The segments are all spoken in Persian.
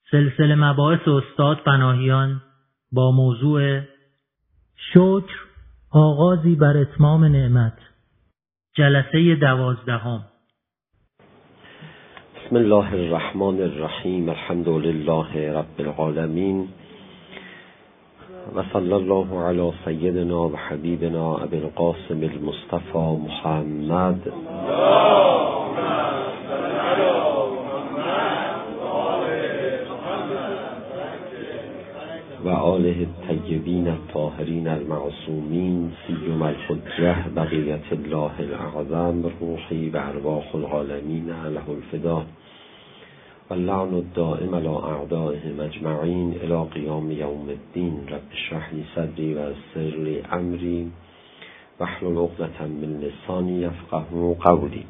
سلسله مباحث استاد پناهیان با موضوع شکر، آغازی بر اتمام نعمت، جلسه 12. بسم الله الرحمن الرحیم. الحمد لله رب العالمین و صلی الله علی سیدنا و حبیبنا ابی القاسم المصطفى محمد و آله الطیبین الطاهرین المعصومین سیما الحجة بقیة الله الاعظم روحی و ارواح العالمین له الفدا و اللعن الدائم علی اعدائهم اجمعین الی قیام یوم الدین. رب اشرح لی صدری و یسر لی امری واحلل عقدة من لسانی یفقهوا قولی.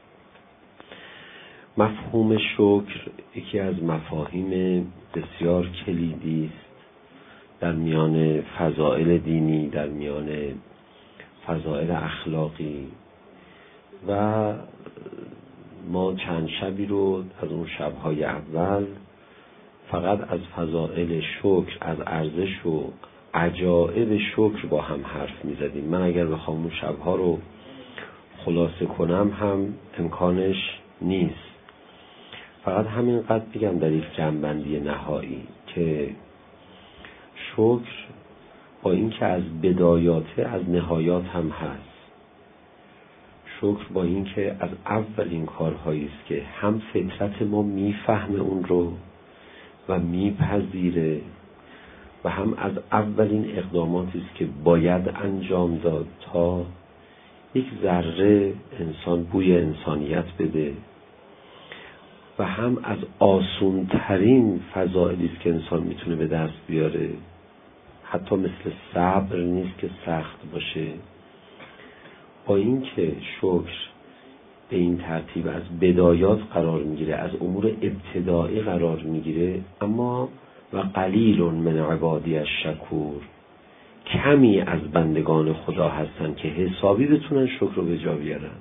مفهوم شکر یکی از مفاهیم بسیار کلیدی است در میان فضائل دینی، در میان فضائل اخلاقی، و ما چند شبی رو از اون شب‌های اول فقط از فضائل شکر، از ارزش و عجایب شکر با هم حرف می‌زدیم. من اگر بخوام اون شب‌ها رو خلاصه کنم هم امکانش نیست. فقط همینقدر بگم در یک جنبندی نهایی که شکر با اینکه از بدایاته از نهایات هم هست. شکر با اینکه از اولین کارهایی است که هم فطرت ما میفهمه اون رو و میپذیره و هم از اولین اقداماتی است که باید انجام داد تا یک ذره انسان بوی انسانیت بده، و هم از آسونترین فضائلی است که انسان میتونه به دست بیاره. حتی مثل صبر نیست که سخت باشه. با اینکه شکر به این ترتیب از بدایات قرار میگیره، از امور ابتدایی قرار میگیره، اما و قلیل من عبادی الشکور، کمی از بندگان خدا هستن که حسابی بتونن شکر رو به جا بیارن.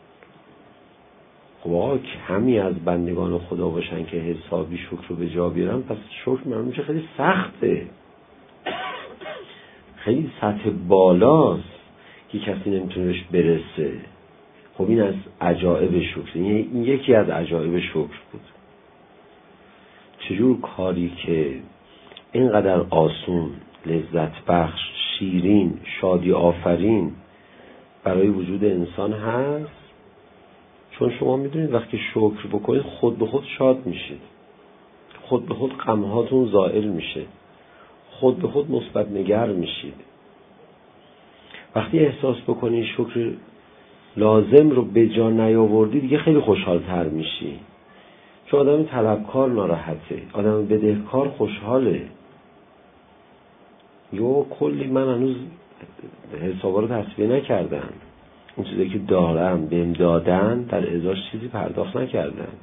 خب آقا کمی از بندگان خدا باشن که حسابی شکر رو به جا بیارن، پس شکر معلوم میشه خیلی سخته، خیلی سطح بالاست که کسی نمیتونه بهش برسه. خب این از عجایب شکر، این یکی از عجایب شکر بود. چجور کاری که اینقدر آسون، لذت بخش، شیرین، شادی آفرین برای وجود انسان هست. چون شما میدونید وقتی شکر بکنید خود به خود شاد میشید، خود به خود غمهاتون زائل میشه، خود به خود مثبت نگر میشید. وقتی احساس بکنی شکر لازم رو به جا نیاوردی دیگه خیلی خوشحال‌تر میشی. چون آدم طلبکار ناراحته، آدم بدهکار خوشحاله. کلی من هنوز حسابا رو تصفیه نکردم، اون چیزی که دارم بهم دادن در ازاش چیزی پرداخت نکردم.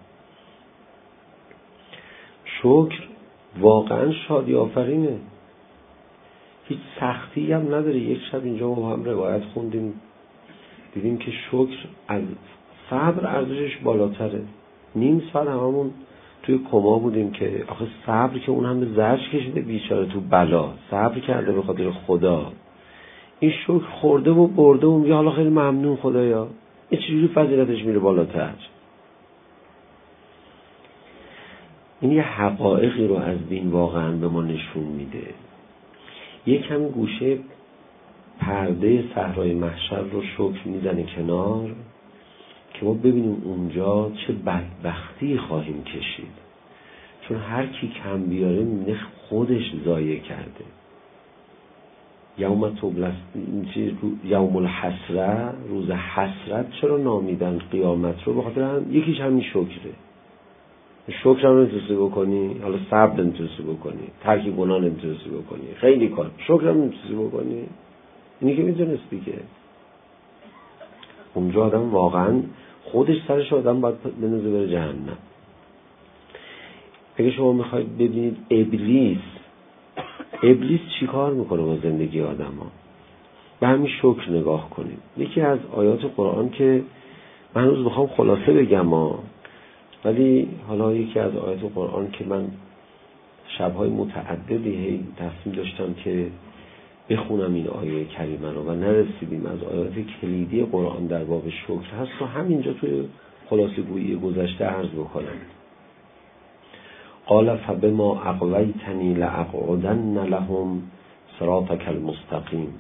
شکر واقعا شادی آفرینه، هیچ سختی هم نداره. یک شب اینجا ما هم روایت خوندیم، دیدیم که شکر از صبر ارزشش بالاتره. نیم ساعت هممون توی کما بودیم که آخه صبر که اون هم به زرش کشیده بیچاره تو بلا، صبر کرده به خاطر خدا. این شکر خورده و برده و میگه حالا خیلی ممنون خدایا. این چجوری فضیلتش میره بالاتر؟ این یه حقایقی رو از دین واقعا به ما نشون میده. یکم گوشه پرده صحرای محشر رو شکر میزنه کنار که ما ببینیم اونجا چه بدبختی خواهیم کشید. چون هر کی کم بیاره میبینه خودش ضایع کرده. یوم الحسره، روز حسرت چرا نامیدن قیامت رو؟ بخاطر هم یکیش همین شکره. شکر هم نمیتونستی بکنی، حالا صبر نمیتونستی بکنی، ترک گناه نمیتونستی بکنی، خیلی کار، شکر هم نمیتونستی بکنی. اینی که میدونستی که اونجا آدم واقعا خودش سرش آدم باید بنازه بره جهنم. اگه شما میخواید ببینید ابلیس چی کار میکنه با زندگی آدم ها، به همین شکر نگاه کنید. یکی از آیات قرآن که من هنوز بخوام خلاصه بگم ولی حالا یکی از آیات قرآن که من شب‌های متعددی تصمیم داشتم که بخونم این آیه کریمه رو و نرسیدیم. از آیات کلیدی قرآن در باب شکر هست و همینجا توی خلاصه گویی گذشته عرض بکنم. قال فبما اغویتنی لاقعدن لهم صراطک المستقیم.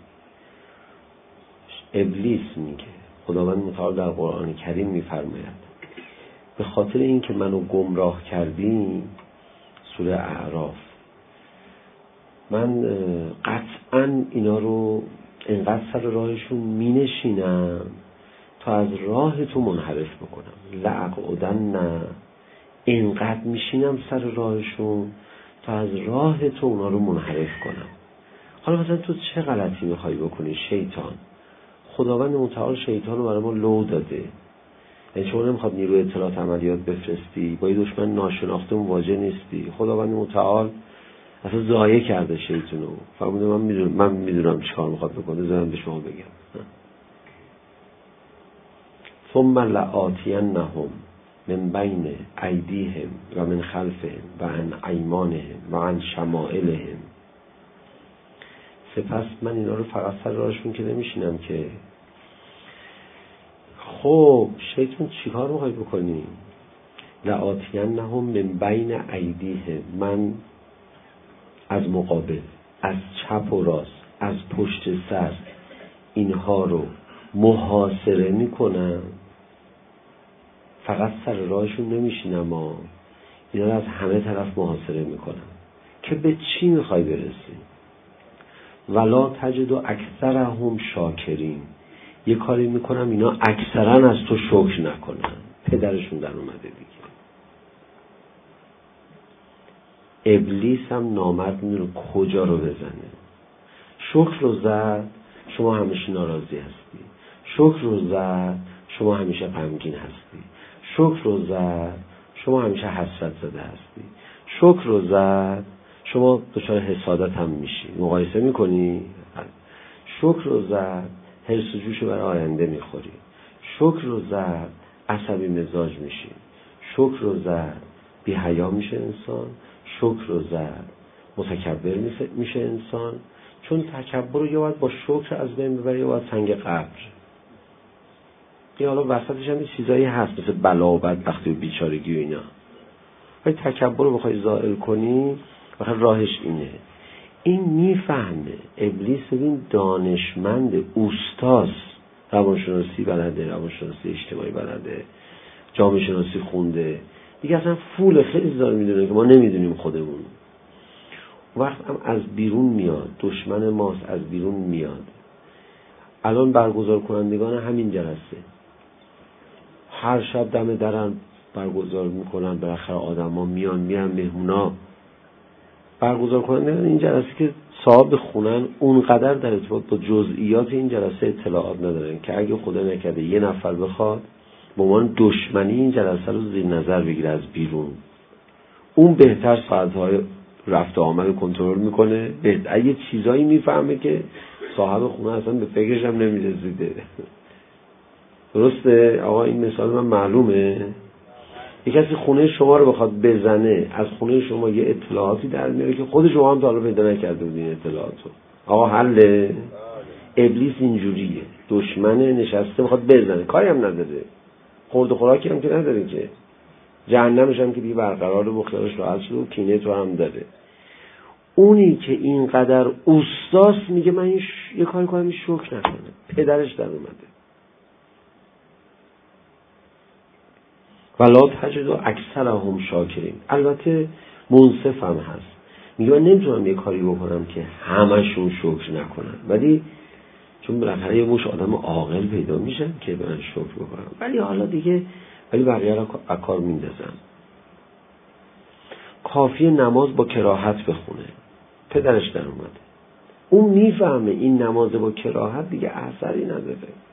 ابلیس میگه، خداوند متعال در قرآن کریم میفرماید به خاطر این که منو گمراه کردی، سوره اعراف، من قطعا اینا رو انقدر سر راهشون مینشینم تا از راه تو منحرف بکنم. لاقعدن، انقدر میشینم سر راهشون تا از راه تو اونا رو منحرف کنم. حالا مثلا تو چه غلطی میخوای بکنی شیطان؟ خداوند متعال شیطان رو برای ما لو داده. یعنی شما نمیخواد نیروی اطلاعات عملیات بفرستی، با یه دشمن ناشناخته مواجه نیستی. خداوند متعال اصلا ضایع کرده شیطان رو. فرموده من میدونم چیکار میخواد بکنه، زدم به شما بگم. ثم لآتینهم من بین ایدیهم و من خلفهم و عن ایمانهم و عن شمائلهم. سپس من اینا رو فقط سر راهشون که نمیشینم که. خب شیطان چیکار میخوای بکنی؟ لآتینهم من بین ایدیهم، من از مقابل، از چپ و راست، از پشت سر اینها رو محاصره میکنم. فقط سر راهشون نمیشینم، اینا رو از همه طرف محاصره میکنم. که به چی میخوای برسی؟ ولا تجد اکثرهم شاکرین. یه کاری میکنم اینا اکثرا از تو شکر نکنن. پدرشون در اومده دیگه. ابلیس هم نامرد میدونه کجا رو بزنه. شکر رو زد، شما همیشه ناراضی هستی. شکر رو زد، شما همیشه غمگین هستی. شکر رو زد، شما همیشه حسرت زده هستی. شکر رو زد، شما دچار حسادت هم میشی، مقایسه میکنی. شکر رو زد، حرص و جوش برای آینده میخوری. شکر رو زد، عصبی مزاج میشی. شکر رو زد، بی حیا میشه انسان. شکر رو زد، متکبر میشه انسان. چون تکبر رو یا باید با شکر از بین ببری یا باید سنگ قبر. این حالا وسطش هم چیزایی هست مثل بلا و بدبختی و بیچارگی و اینا. ولی تکبر رو بخوای زائل کنی بخوای راهش اینه. این میفهمه. ابلیس ببین دانشمند، اوستاس، روانشناسی بلده، روانشناسی اجتماعی بلده، جامعه شناسی خونده دیگه. اصلا فول خیلی زیاد میدونه که ما نمیدونیم خودمون. وقت هم از بیرون میاد، دشمن ماست از بیرون میاد. الان برگزار کنندگان همین جلسه هر شب دم درن برگزار میکنن، بالاخره آدما میان مهمونا. برگزار کنندگان این جلسه که صاحب خونن اونقدر در ارتباط با جزئیات این جلسه اطلاعات ندارن که اگه خدا نکرده یه نفر بخواد به عنوان دشمنی این جلسه رو زیر نظر بگیره از بیرون، اون بهتر ساعت‌های رفت و آمد کنترل میکنه، بهتر یه چیزایی میفهمه که صاحب خونه اصلا به فکرش هم نمیرسیده. درسته آقا؟ این مثال من معلومه. یک کسی خونه شما رو بخواد بزنه، از خونه شما یه اطلاعاتی در میاره که خود شما هم تا حالا پیدا نکرده بودین اطلاعاتو. آقا حله؟ ابلیس اینجوریه، دشمنه، نشسته بخواد بزنه، کاری هم نداره، خورد و خوراکی هم که نداره، که جهنمش هم که دیگه برقرار مختارش راحت شده و کینه تو هم داره. اونی که اینقدر اوستاس میگه من یه کاری کنم شکر نکنه، پدرش در اومده. ولا تجد اکثرهم شاکرین. البته منصف هم هست، میگه من نمیتونم یه کاری بکنم که همشون شکر نکنن، ولی چون بالاخره یه مش آدم عاقل پیدا میشن که من شکر بکنم، ولی حالا دیگه بقیه رو کار میندازم. کافیه نماز با کراهت بخونه، پدرش در اومده. اون میفهمه این نماز با کراهت دیگه اثری نداره،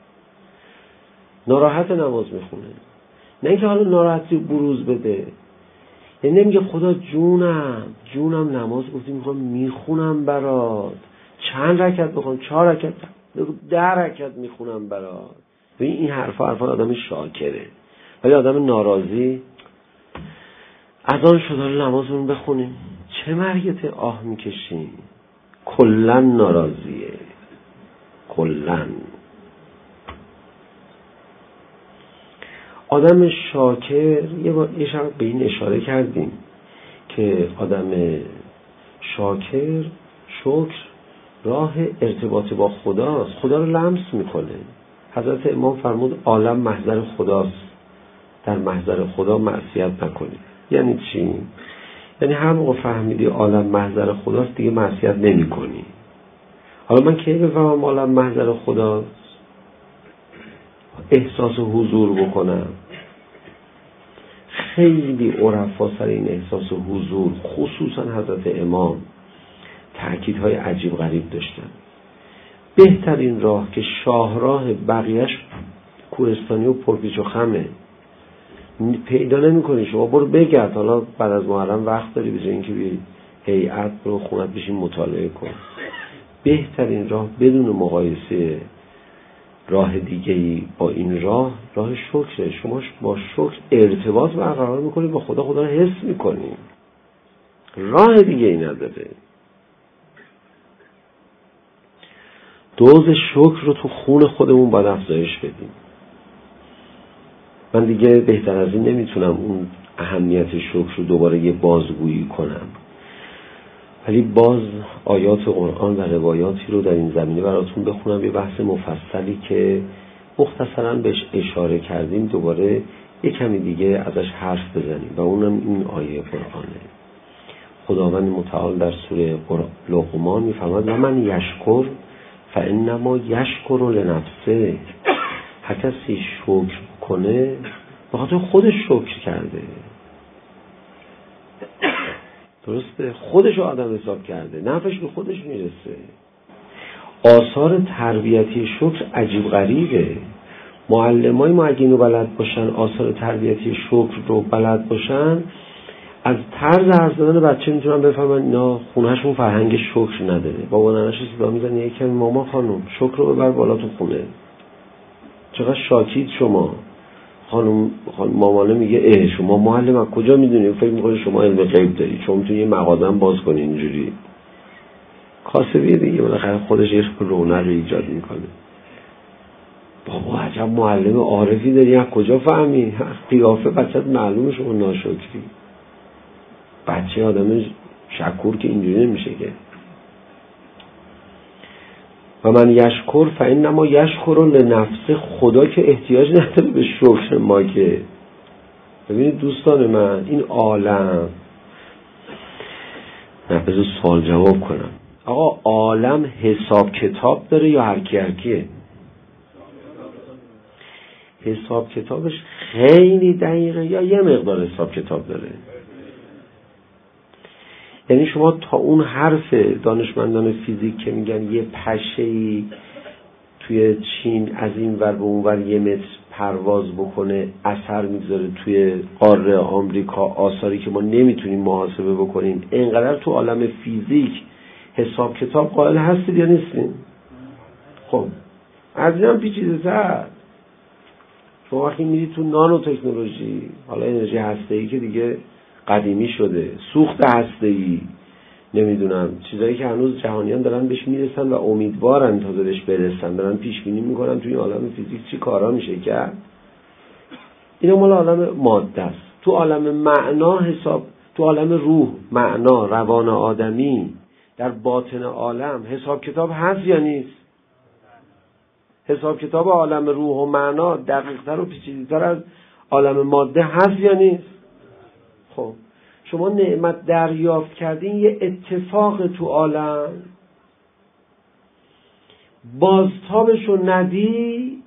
ناراحت نماز میخونه. نه اینکه حالا ناراحتی بروز بده، یعنی نمیگه خدا جونم نماز گفتی میخوام میخونم برات، چند رکعت بخونم، 4 رکعت، 10 رکعت میخونم برات. این حرفا آدم شاکره. ولی آدم ناراضی اذان شد حالا نمازمون بخونیم، چه مرگت آه میکشی؟ کلن ناراضیه، کلن. آدم شاکر، یه شب به این اشاره کردیم که آدم شاکر، شکر راه ارتباط با خداست، خدا رو لمس میکنه. حضرت امام فرمود عالم محضر خداست، در محضر خدا معصیت نکنید. یعنی چی؟ یعنی هر موقع فهمیدی عالم محضر خداست دیگه معصیت نمی کنی. حالا من کی بفهمم عالم محضر خداست؟ احساس حضور بکنم. خیلی عرفا سر این احساس حضور، خصوصا حضرت امام، تأکیدهای عجیب غریب داشتن. بهترین راه که شاهراه بقیهش کوهستانی و پرپیچ و خمه، پیدا نمی کنی. شما برو بگرد، حالا بعد از محرم وقت داری، بجای اینکه بی هیئت برو خونت بشین مطالعه کن. بهترین راه بدون مقایسه راه دیگه‌ای با این راه شکره. شما با شکر ارتباط برقرار میکنی با خدا، خدا رو حس میکنی، راه دیگه ای نداره. دوز شکر رو تو خون خودمون باید افزایش بدیم. من دیگه بهتر از این نمیتونم اون اهمیت شکر رو دوباره یه بازگویی کنم، ولی باز آیات قرآن و روایاتی رو در این زمینه براتون بخونم، یه بحث مفصلی که مختصراً بهش اشاره کردیم دوباره یه کمی دیگه ازش حرف بزنیم و اونم این آیه قرآنه. خداوند متعال در سوره لقمان میفرماد و من یشکر فانما یشکر لنفسه. هر کسی شکر کنه به خاطر خودش شکر کرده. درسته؟ خودش آدم حساب کرده، نفعش به خودش میرسه. آثار تربیتی شکر عجیب غریبه. معلمای ما اگه اینو بلد باشن، آثار تربیتی شکر رو بلد باشن، از طرز حرف زدن بچه میتونن بفهمن اینا خونهشون فرهنگ شکر نداره. بابا ننه‌ش صدا میزنه یکم ماما خانم شکر رو ببر بالا تو خونه، چقدر شاکید شما. خانم مامانه میگه شما معلم از کجا میدونی؟ فکر میکنی شما علم غیب داری، چون میتونی یه مغازه هم باز کنی اینجوری. کاسبیه دیگه، بالاخره خودش یه رونق رو ایجاد میکنه. بابا عجب معلم عارفی داری، از کجا فهمی؟ قیافه بچت معلومه شما ناشکری. بچه آدم شکور که اینجوری نمیشه که. و من یشکر فانما یشکر لنفسه. خدا که احتیاج نداره به شکر ما که. ببینید دوستان من، این عالم، بذار سوال جواب کنم. آقا عالم حساب کتاب داره یا هرکیه؟ حساب کتابش خیلی دقیقه یا یه مقدار حساب کتاب داره؟ یعنی شما تا اون حرف دانشمندان فیزیک که میگن یه پشه‌ای توی چین از این ور به اون ور 1 متر پرواز بکنه اثر میذاره توی قاره آمریکا، آثاری که ما نمیتونیم محاسبه بکنیم، اینقدر تو عالم فیزیک حساب کتاب قائل هستید یا نیستین؟ خب از این هم پیچیده‌تر. شما وقتی میرید تو نانو تکنولوژی، حالا انرژی هسته‌ای که دیگه قدیمی شده، سوخت هسته‌ای، نمیدونم چیزایی که هنوز جهانیان دارن بهش میرسن و امیدوارن تا بهش برسن، دارن پیش بینی میکنن توی عالم فیزیک چی کارا میشه کرد. اینا مال عالم ماده است. تو عالم معنا تو عالم روح، معنا، روان آدمی، در باطن عالم حساب کتاب هست یا نیست؟ حساب کتاب عالم روح و معنا دقیق‌تر و پیچیده‌تر از عالم ماده هست یا نیست؟ خب شما نعمت دریافت کردین، یه اتفاق تو عالم، بازتابشو ندی،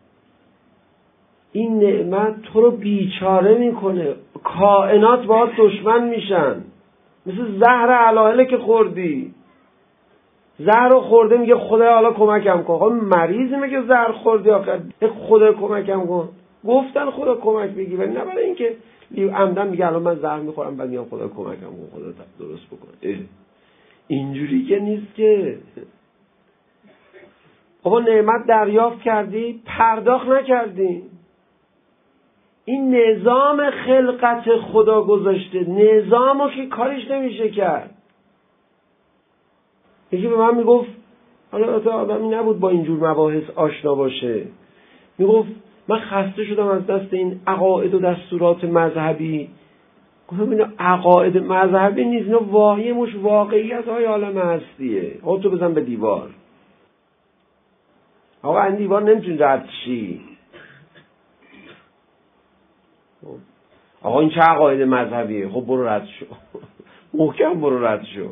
این نعمت تو رو بیچاره میکنه. کائنات باهات دشمن میشن، مثل زهر علائله که خوردی. زهر رو خورده میگه خدا حالا کمکم کن. خب مریضی میگه زهر خوردی آخر خدا کمکم کن. گفتن خدا کمک بگی، ولی نه برای اینکه عمدن میگه الان من زهر میخورم بعد میگم خدا کمکم کن، خدا درست بکن. اینجوری که نیست که. بابا نعمت دریافت کردی، پرداخت نکردی. این نظام خلقت خدا گذاشته، نظامو که کارش نمیشه کرد. یکی به من میگفت، حالا تا آدمی نبود با اینجور مباحث آشنا باشه، میگفت من خسته شدم از دست این عقاید و دستورات مذهبی. گفتم اینا عقاید مذهبی نیست، اینا واهیمش واقعیت های عالم هستیه. خودتو بزن به دیوار. آقا این دیوار نمیتونی رد شی. آقا این چه عقاید مذهبیه؟ خب برو رد شو. محکم برو رد شو.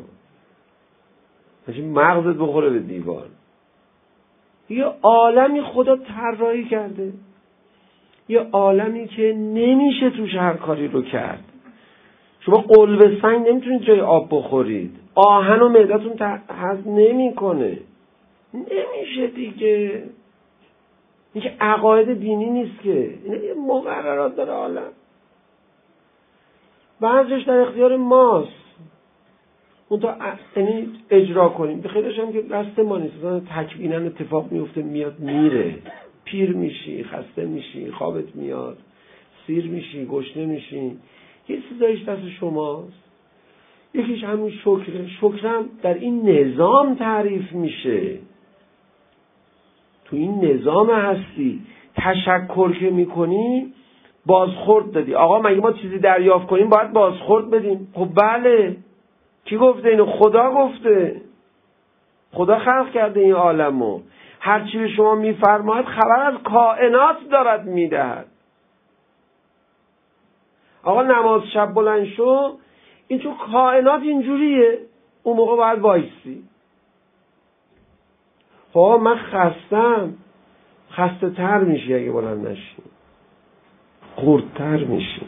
مغزت بخوره به دیوار. یه عالمی خدا طراحی کرده، یه عالمی که نمیشه توش هر کاری رو کرد. شما قلب سنگ نمیتونید جای آب بخورید، آهن و معدتون هضم نمیکنه. نمیشه دیگه. این که عقاید دینی نیست که، این یه مقررات داره عالم. بعضیش در اختیار ماست، اون تا یعنی اجرا کنیم. به خیلیش هم که دست ما نیست. تکویناً اتفاق میفته، میاد میره. پیر میشی، خسته میشی، خوابت میاد، سیر میشی، گشنه میشی. یه چیزایش دست شماست. یکیش همین شکره. شکرم در این نظام تعریف میشه. تو این نظام هستی تشکر که میکنی بازخورد دادی. آقا مگه ما چیزی دریافت کنیم باید بازخورد بدیم؟ خب بله. کی گفته اینو؟ خدا گفته. خدا خلق کرده این عالمو. هر چی به شما میفرماید خبر از کائنات دارد میدهد. آقا نماز شب بلند شو، این تو کائنات اینجوریه، اون موقع باید وایسی. خب من خستم، خسته تر میشی اگه بلند نشی، خردتر میشی.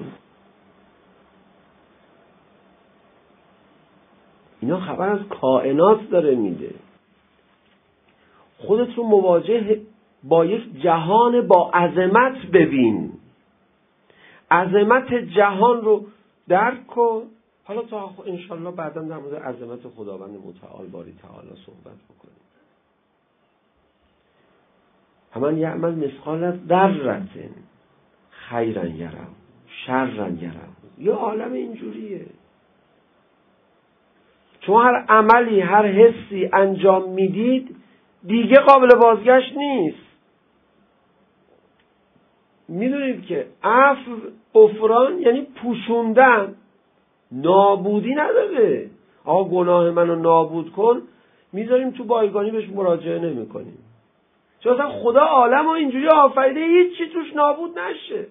اینا خبر از کائنات داره میده. خودت رو مواجه با یک جهان با عظمت ببین. عظمت جهان رو درک کن. حالا تا انشالله بعدا در مورد عظمت خداوند متعال باری تعالی صحبت بکنیم. همان یعمل مثقال ذره خیرا یره شرا یره. یه عالم اینجوریه. شما هر عملی، هر حسی انجام میدید دیگه قابل بازگشت نیست. میدونید که عفو غفران یعنی پوشوندن، نابودی نداره. آقا گناه منو نابود کن، میذاریم تو بایگانی بهش مراجعه نمی کنیم. چون اصلا خدا عالم رو اینجوری آفریده هیچ چی توش نابود نشه.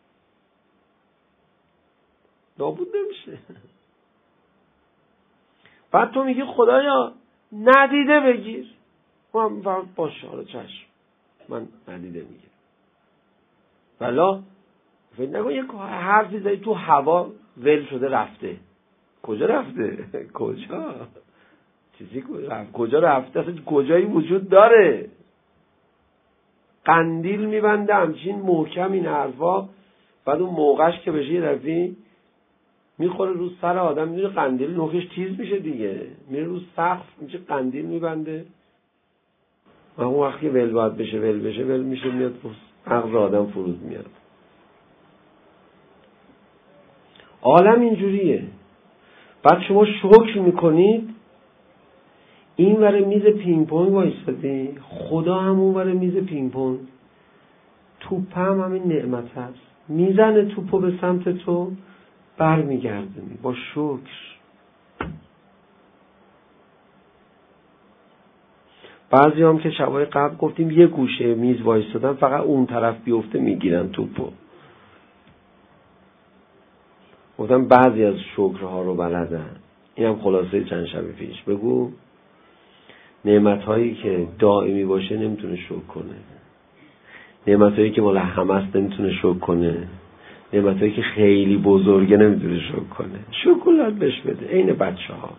نابود نمیشه. بعد تو میگی خدایا ندیده بگیر. من فقط باشه حالا چشم من ندیده میگیرم. بلا فکر نکن یک حرفی زدی تو هوا ول شده رفته. کجا رفته؟ کجا؟ چیزی کجا رفته؟ اصلا کجایی وجود داره؟ قندیل میبنده همچین محکم این حرفا، بعد اون موقعش که بشه یه دفعه میخوره رو سر آدم. میدونه قندیل نوکش تیز میشه دیگه، میره رو سقف میشه قندیل میبنده. و اون وقتی ول باید بشه ول میشه، میاد مغز آدم فرود میاد. عالم اینجوریه. بعد شما شکر میکنید، این وره میز پینگ پونگ وایسادی، خدا هم اون وره میز پینگ پونگ. توپ هم همین نعمت هست، میزنه توپو به سمت تو، برمیگردونی با شکر. بعضی هم که شبای قبل گفتیم یه گوشه میز وایسادن، فقط اون طرف بیفته میگیرن توپو. گفتم بعضی از شکرها رو بلدن. این هم خلاصه چند شب پیش. بگو نعمت‌هایی که دائمی باشه نمیتونه شکر کنه، نعمت‌هایی که مال همه است نمیتونه شکر کنه، نعمت‌هایی که خیلی بزرگه نمیتونه شکر کنه. شکلات بهش بده. عین بچه‌ها.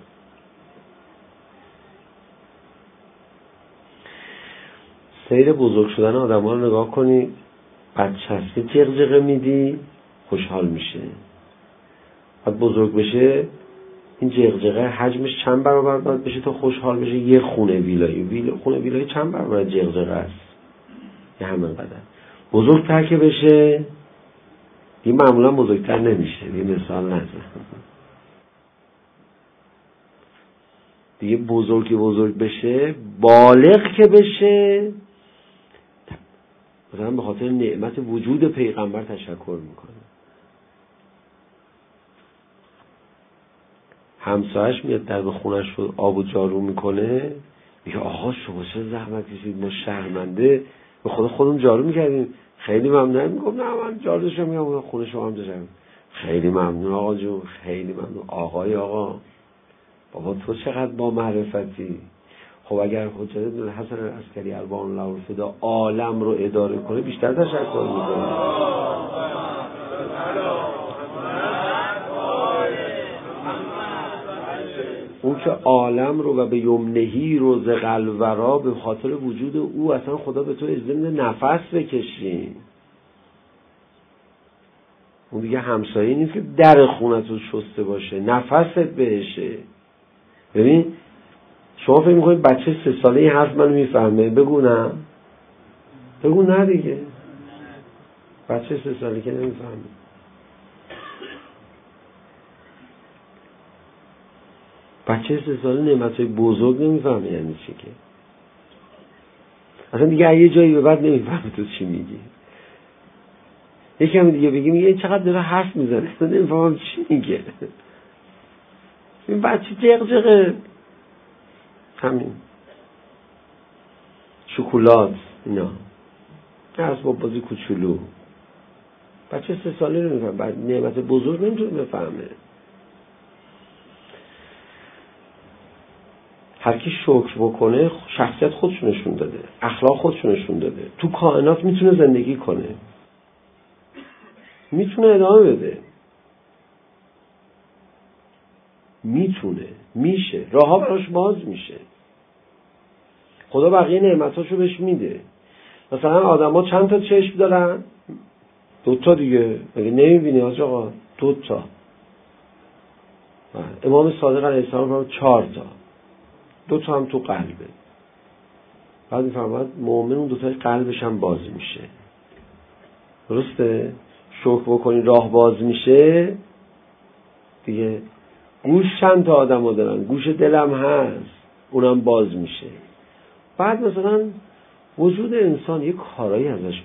سیر بزرگ شدن آدم‌ها رو نگاه کنید. بچه هست که جغجغه میدی خوشحال میشه، بعد بزرگ بشه این جغجغه حجمش چند برابر باید بشه تا خوشحال بشه؟ یه خونه ویلایی. خونه ویلایی چند برابر جغجغه است؟ یه همین قدر. بزرگتر که بشه دیگه معمولا بزرگتر نمیشه. دیگه مثال نزن. دیگه بزرگ بشه، بالغ که بشه، مثلا به خاطر نعمت وجود پیغمبر تشکر میکنه. همسایش میاد در به خونش رو آب و جارو میکنه، میگه آقا شما چه زحمت کشید، ما شهرمنده به خدا خودمون جارو میکردیم، خیلی ممنون. میگم نه من جارو میگم خونه شما هم داشتم. خیلی ممنون آقا جون، خیلی ممنون. آقا بابا تو چقدر با معرفتی. خب اگر حجت بن حسن العسکری اربعان الله الفدا عالم رو اداره کنه بیشتر تشکر میکنه. اون که عالم رو و به یمنهی رو زغل ورا به خاطر وجود او اصلا خدا به تو اذن نفس بکشی. اون دیگه همسایه نیست که در خونت رو شسته باشه، نفست بهشه. ببین شما فکر میکنید بچه 3 ساله این حرف منو میفهمه؟ بگو نه دیگه. بچه 3 ساله که نمیفهمه. بچه 3 ساله نعمتهای بزرگ نمیفهمه یعنی چی که. اصلا دیگه یه جایی به بعد نمیفهمه تو چی میگی. یکم دیگه بگی میگه این چقدر داره حرف میزنه، نمیفهمم چی میگه. این بچه جغجغه. همین شکلات اینا اسباب بازی کوچولو. بچه 3 ساله نمیفهمه، بعد نعمت بزرگ نمیتونه بفهمه. هر کی شکر بکنه شخصیت خودش نشون داده، اخلاق خودش نشون داده، تو کائنات میتونه زندگی کنه، میتونه ادامه بده، میتونه، میشه، راهها براش باز میشه. خدا بقیه نعمتاشو بهش میده. مثلا آدما چند تا چشم دارن؟ 2 تا دیگه. مگه نمیبینی حاج آقا؟ 2 تا. امام صادق علیه السلام 4 تا. 2 تا هم تو قلبه. بعد میفرماد مؤمن اون 2 تای قلبش هم باز میشه. درسته؟ شکر بکنی راه باز میشه دیگه. گوش چند تا آدمو دارن؟ گوش دلم هست، اونم باز میشه. بعد مثلا وجود انسان یک کارایی ازش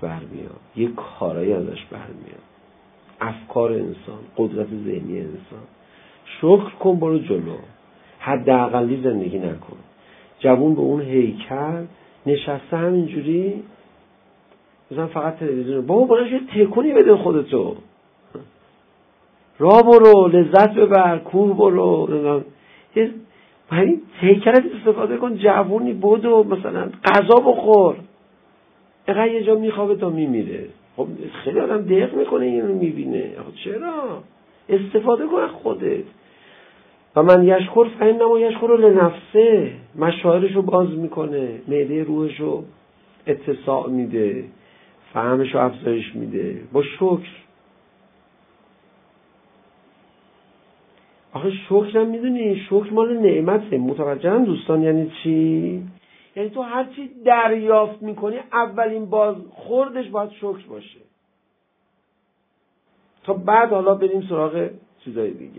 برمیاد، افکار انسان، قدرت ذهنی انسان. شکر کن، برو جلو، حداقلی زندگی نکن. جوون به اون هیکل نشسته همینجوری مثلا فقط تلویزیون. بابا برایش یه تکونی بده خودتو، راه برو، لذت ببر، کوه برو، یه همین هیکلت استفاده کن. جوونی بدو مثلا غذا بخور. اینقدر یه جا میخوابه تا میمیره. خب خیلی آدم دق میکنه اینو میبینه. چرا؟ استفاده کن از خودت. و من یشکر فإنما یشکر لنفسه. مشاعرشو باز میکنه، معده روحشو اتساع میده، فهمشو افزایش میده با شکر. آخه شکر هم میدونی شکر مال نعمته. متوجه هم دوستان یعنی چی؟ یعنی تو هر چی دریافت میکنی اولین باز خوردش باید شکر باشه، تا بعد حالا بریم سراغ چیزای دیگه.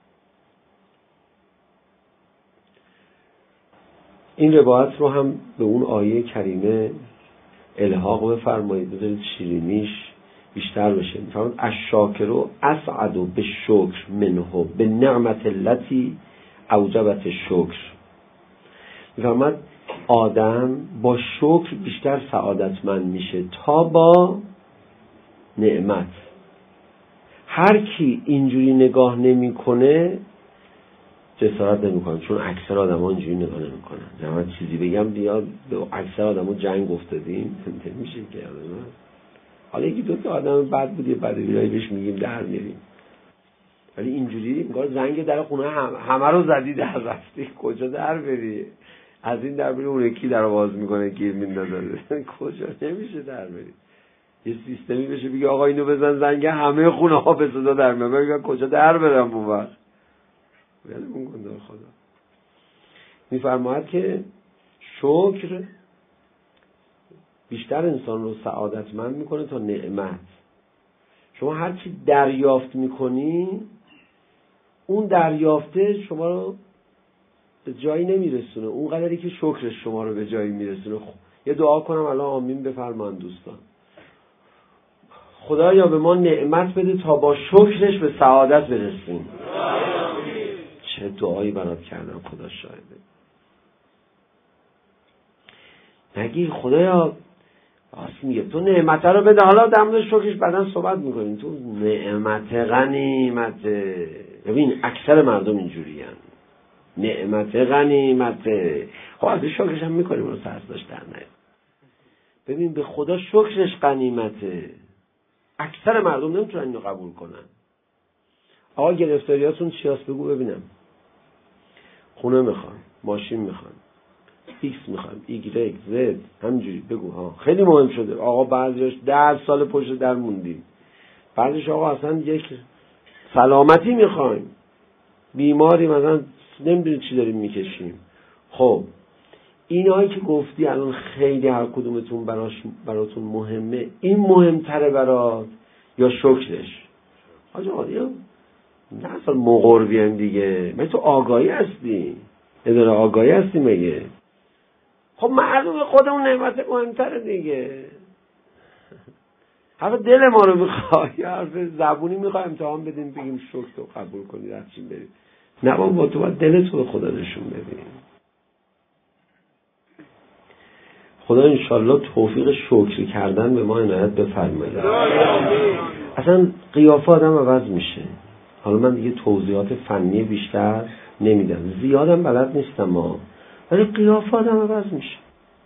این روایت رو هم به اون آیه کریمه الحاق بفرمایید، بذارید شیرینیش بیشتر بشه. میفرماید الشاکر اسعد بالشکر منه بالنعمة التي اوجبت الشکر. میفرماید آدم با شکر بیشتر سعادتمند میشه تا با نعمت. هر کی اینجوری نگاه نمیکنه جسارت نمیکنه، چون اکثر آدما اینجوری نگاه نمیکنن. من چیزی بگم بیاد به اکثر آدما جنگ افتادیم نمیشه که. حالا 1-2 تا آدم بد بود یه بدبینایی بهش میگیم در میریم، ولی اینجوری میگه زنگ در خونه همه رو زدی در رفتی، کجا در بری؟ از این در بری اون یکی در باز میکنه گیر میندازه. کجا نمیشه در بری. یه سیستمی بشه بگه آقا اینو بزن زنگ همه خونه ها به صدا در میاد. میگه کجا در برم اون وقت؟ ولی اون گناه خدا. میفرماید که شکر بیشتر انسان رو سعادتمند میکنه تا نعمت. شما هر چی دریافت میکنی اون دریافته شما رو به جایی نمیرسونه، اون قدری که شکرش شما رو به جایی میرسونه. یه دعا کنم الان آمین بفرمایید دوستان. خدایا به ما نعمت بده تا با شکرش به سعادت برسیم. چه دعایی برات کردم، خدا شاهده. نگی خدایا راست میگه تو نعمت رو بده، حالا در مورد شکرش بعداً صحبت میکنیم. تو نعمت غنیمت. ببین اکثر مردم اینجوری هن. نعمت غنیمت. خب از شکرش هم میکنیم رو سرس داشتن. ببین به خدا شکرش غنیمته. اکثر مردم نمیتونن اینو قبول کنن. آقا گرفتاریاتون چی هست بگو ببینم. خونه میخوان، ماشین میخوان، ایکس میخوان، ایگرگ، زد، همینجوری بگو ها. خیلی مهم شده. آقا بعضیش 10 سال پشت در موندیم. بعضیش آقا اصلا یک سلامتی میخوایم، بیماری مثلا نمیدونی چی داریم میکشیم. خب اینایی که گفتی الان خیلی هر کدومتون براتون مهمه. این مهمتره برات یا شکرش؟ آقا یا نه اصلا مقربیم دیگه. من تو آگاهی هستی، اداره آگاهی هستی مگه؟ خب معلومه خودمون نعمت مهمتره دیگه. حرف دل ما رو میخوای یا حرف زبونی میخوای امتحان بدیم بگیم شکر تو قبول کنی رفتیم بریم؟ نه با تو باید دل تو به خدا نشون بدیم. خدا انشالله توفیق شکر کردن به ما عنایت بفرماید. اصلا قیافه آدم عوض میشه. حالا من دیگه توضیحات فنی بیشتر نمیدم، زیادم بلد نیستم ولی قیافه آدم عوض میشه.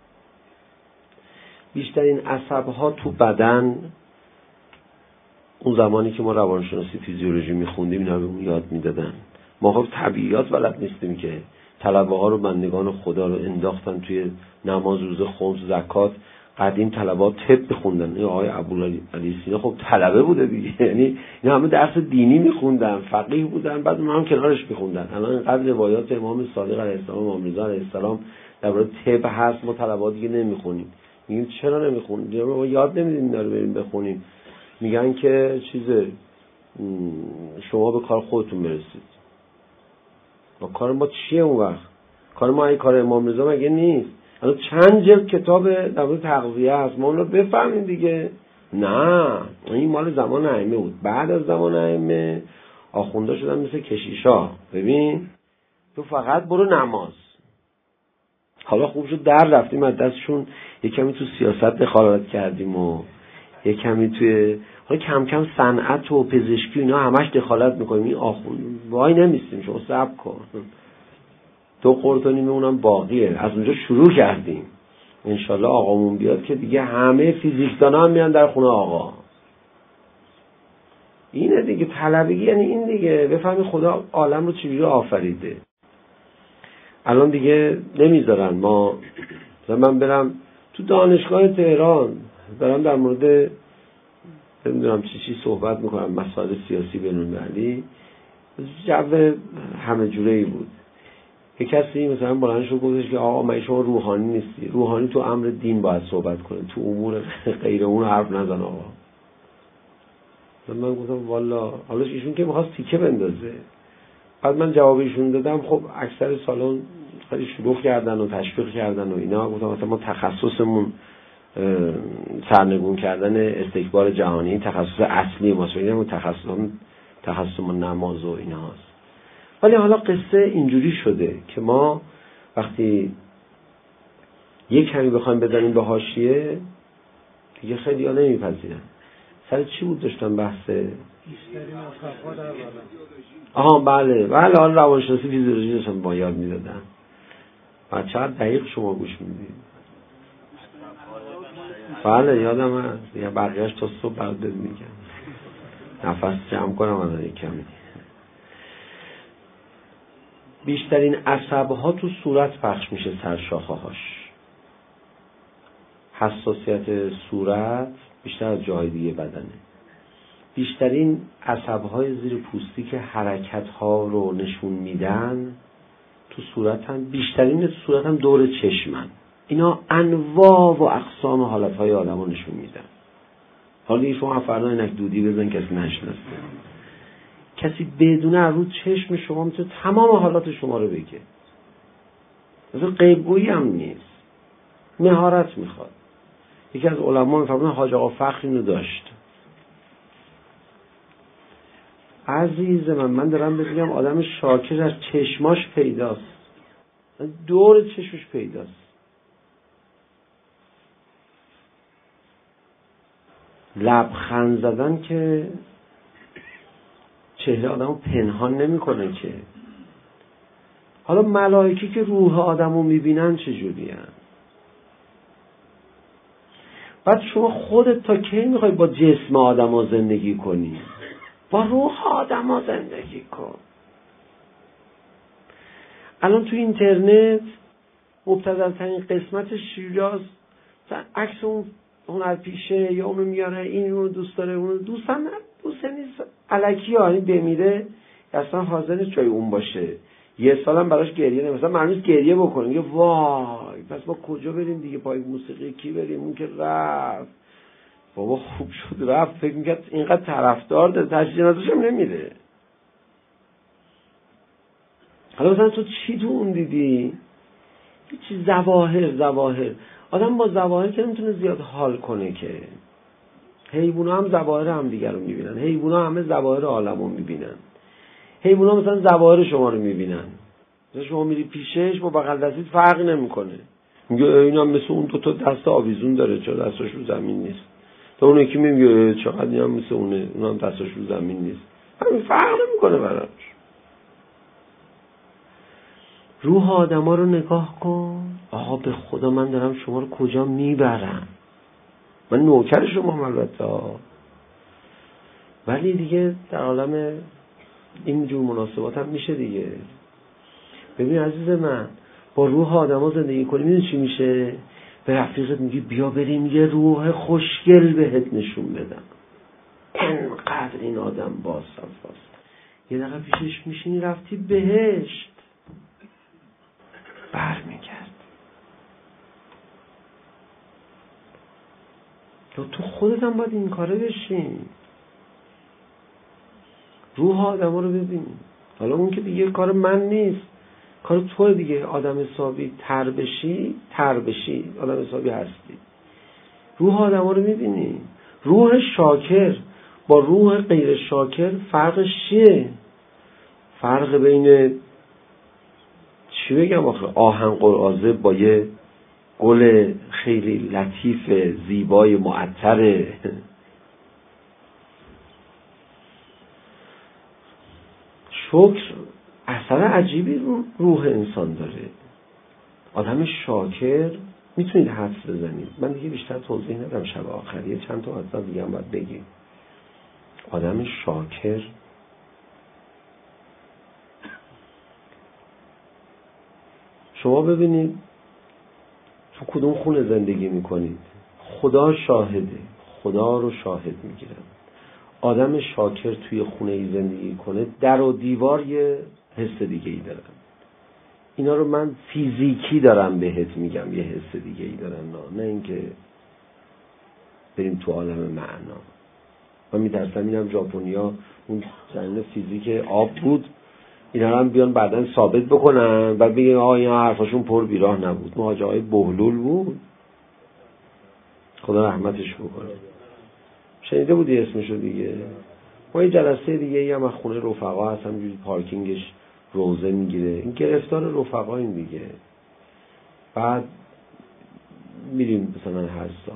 بیشترین عصبها تو بدن، اون زمانی که ما روانشناسی فیزیولوژی میخوندیم اینا رو یاد میدادن. ما خب طبیعیات بلد نیستیم که. طلبه ها رو بندگان خدا رو انداختن توی نماز، روزه، خمس، زکات. قدیم طلبه ها طب میخوندن. این آقای ابوعلی سینا خب طلبه بوده دیگه. یعنی اینا همه درس دینی میخوندن، فقیه بودن، بعد ما هم کنارش میخوندن. الان اینقدر روایات امام صادق علیه السلام، امام رضا علیه السلام درباره طب هست، ما طلبه ها دیگه نمیخونیم. میگیم چرا نمیخونیم؟ ما یاد نمیدیم اینا رو بریم بخونیم. میگن که شما به کار خودتون برسید. ما کار ما چیه اون وقت؟ کار ما این کار امام رضا مگه نیست؟ الان چند جلد کتاب در مورد تغذیه هست، ما اون رو بفهمیم دیگه. نه این مال زمان ائمه بود. بعد از زمان ائمه آخوندا شدن مثل کشیشا. ببین تو فقط برو نماز. حالا خوب شد در رفتیم از دستشون، یک کمی تو سیاست دخالت کردیم و یک کمی توی حالا کم کم صنعت و پزشکی اینا همش دخالت میکنیم. این آخوند وای نمیستیم، شما صبر کن. تو قرطانی میمونم باقیه. از اونجا شروع کردیم. انشالله آقامون بیاد که دیگه همه فیزیکدانا هم میان در خونه آقا. اینه دیگه طلبگی، یعنی این دیگه بفهمی خدا عالم رو چجوری آفریده. الان دیگه نمیذارن ما من برم تو دانشگاه تهران برم در مورد نمیدونم چی صحبت میکنم، مسائل سیاسی بین‌المللی، جو همه جوره‌ای بود. یک کسی مثلا بلند شد گفتش که آقا من شما روحانی نیستی. روحانی تو امر دین باید صحبت کنه، تو امور غیر اون حرف نزن آقا. من گفتم والا حالا ایشون که می‌خواست تیکه بندازه. بعد من جواب ایشون دادم، خب اکثر سالن خیلی شروع کردن و تشویق کردن و اینا. گفتم مثلا ما تخصصمون سرنگون کردن استکبار جهانی، تخصص اصلی ماست. میگم تخصصمون نماز و اینا هست. ولی حالا قصه اینجوری شده که ما وقتی یک کمی بخوایم بزنیم به حاشیه دیگه خیلی ها نمیپذیرن. سر چی بود داشتن بحثه؟ بله حالا روانشناسی فیزیولوژی داشتن با یاد میدادن. چقدر دقیق شما گوش میدید. بله یادم هست دیگه، بقیهش تا صبح برات میگم. نفس جمع کنم الان یک کمی. بیشترین عصبها تو صورت پخش میشه، سر شاخه هاش. حساسیت صورت بیشتر از جای دیگه بدنه. بیشترین عصبهای زیر پوستی که حرکت ها رو نشون میدن تو صورت هم، بیشترین صورت هم دور چشمن. اینا انواع و اقسام حالت های آدم رو نشون میدن. حالا دیگه شما فردا اینک دودی بزن کسی نشناسه. کسی بدونه رو چشم شما میتونه تمام حالات شما رو بگه. مثلا غیبگویی هم نیست، مهارت میخواد. یکی از علما میفرمونه حاج آقا فخر اینو داشت. عزیز من دارم بگم آدم شاکر از چشماش پیداست، دور چشمش پیداست. لبخند زدن که چهره آدمو پنهان نمیکنه که. حالا ملائکه که روح آدمو میبینن چجوری هن؟ بعد شما خودت تا کی میخوای با جسم آدمو زندگی کنی؟ با روح آدمو زندگی کن. الان تو اینترنت مبتذل‌ترین قسمت شیراز عکس اون هنرپیشه یا اونو میاره، این اونو دوست داره، اونو دوست نیست، الکی ها، این بمیره اصلا حاضر نیست جای اون باشه. یه سالم براش گریه نمیشه، مثلا معنیش گریه بکنه، میگه وای پس ما کجا بریم دیگه، پای موسیقی کی بریم؟ اون که رفت بابا، خوب شد رفت. فکر میکرد اینقدر طرفدار داره، تشییع جنازه‌ش هم نمیره. حالا مثلا تو چی تو اون دیدی؟ چی ظواهر. آدم با ظواهر که نمیتونه زیاد حال کنه که. حیوونا هم ظواهر هم دیگر رو میبینن، حیوونا همه ظواهر عالم رو میبینن. حیوونا مثلا ظواهر شما رو میبینن، مثلا شما میری پیشش با بغل دستیت فرق نمیکنه، میگه اینا مثل اون دو تا دست آویزون داره چرا دستاش رو زمین نیست. تا اون یکی میگه چقدر اینا مثل اونه، اونم دستاش رو زمین نیست. همین فرق نمیکنه براش. روح آدما رو نگاه کن. آقا به خدا من دارم شما رو کجا میبرم؟ من نوکر شما البته، ولی دیگه در عالم اینجور مناسبات هم میشه دیگه. ببین عزیز من، با روح آدما زندگی کنی میدونی چی میشه؟ به رفیقت میگی بیا بریم یه روح خوشگل بهت نشون بدم، انقدر این آدم باصفاست. یه دقیقه پیشش میشینی رفتی بهشت، برمیگرد. تو خودت هم باید این کاره بشین، روح آدما رو ببین. حالا اون که دیگه کار من نیست، کار تو دیگه. آدم حسابی تر بشی آدم حسابی هستی. روح آدما رو میبینی. روح شاکر با روح غیر شاکر فرقش چیه؟ فرق بین چی بگم آخه آهن قراضه با یه گل خیلی لطیف زیبای معطر. شکر اثر عجیبی روح انسان داره. آدم شاکر میتونید حدس بزنید، من دیگه بیشتر توضیح ندم، شب آخریه چند تا حدس دیگه هم باید بگیم. آدم شاکر شما ببینید تو کدوم خونه زندگی میکنید، خدا شاهده، خدا رو شاهد میگیرن. آدم شاکر توی خونه ای زندگی کنه، در و دیوار یه حس دیگه ای دارن. اینا رو من فیزیکی دارم بهت میگم، یه حس دیگه ای دارن، نه اینکه بریم تو عالم معنا. من میترسم اینم ژاپنیا اون زمین فیزیک آب بود، اینا هم بیان بعداً ثابت بکنن و بگن آقا اینا حرفاشون پر بیراه نبود، مهاجه های بهلول بود، خدا رحمتش بکنه. شنیده بودی اسمشو دیگه؟ ما یه جلسه دیگه ای هم از خونه رفقا هست، همینجوری پارکینگش روزه میگیره، این گرفتار رفقا این دیگه. بعد میریم مثلا هر سال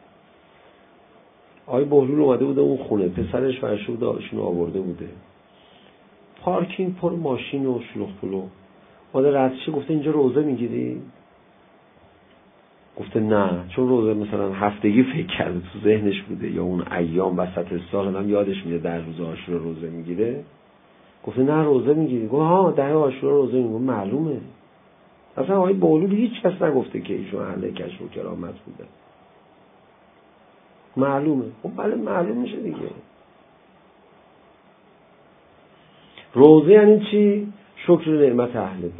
آقای بهلول اومده بوده اون خونه، پسرش فرشته بوده آشون آورده بوده، پارکینگ پر ماشین و شلوغ پلو. مادر رفتشه گفته اینجا روزه میگیری؟ گفته نه، چون روزه مثلا هفتگی فکر کرده تو ذهنش بوده، یا اون ایام وسط سال هم یادش میاد در روز عاشورا روزه میگیره. گفته نه روزه میگیری. گفت ها ده عاشورا روزه میگیره. معلومه اصلا آقای بهلول هیچ کس نگفته که ایشون اهل کشف و کرامت بوده، معلومه. خب بله معلوم میشه دیگه. روزه یعنی چی؟ شکر نعمت اهل بیت.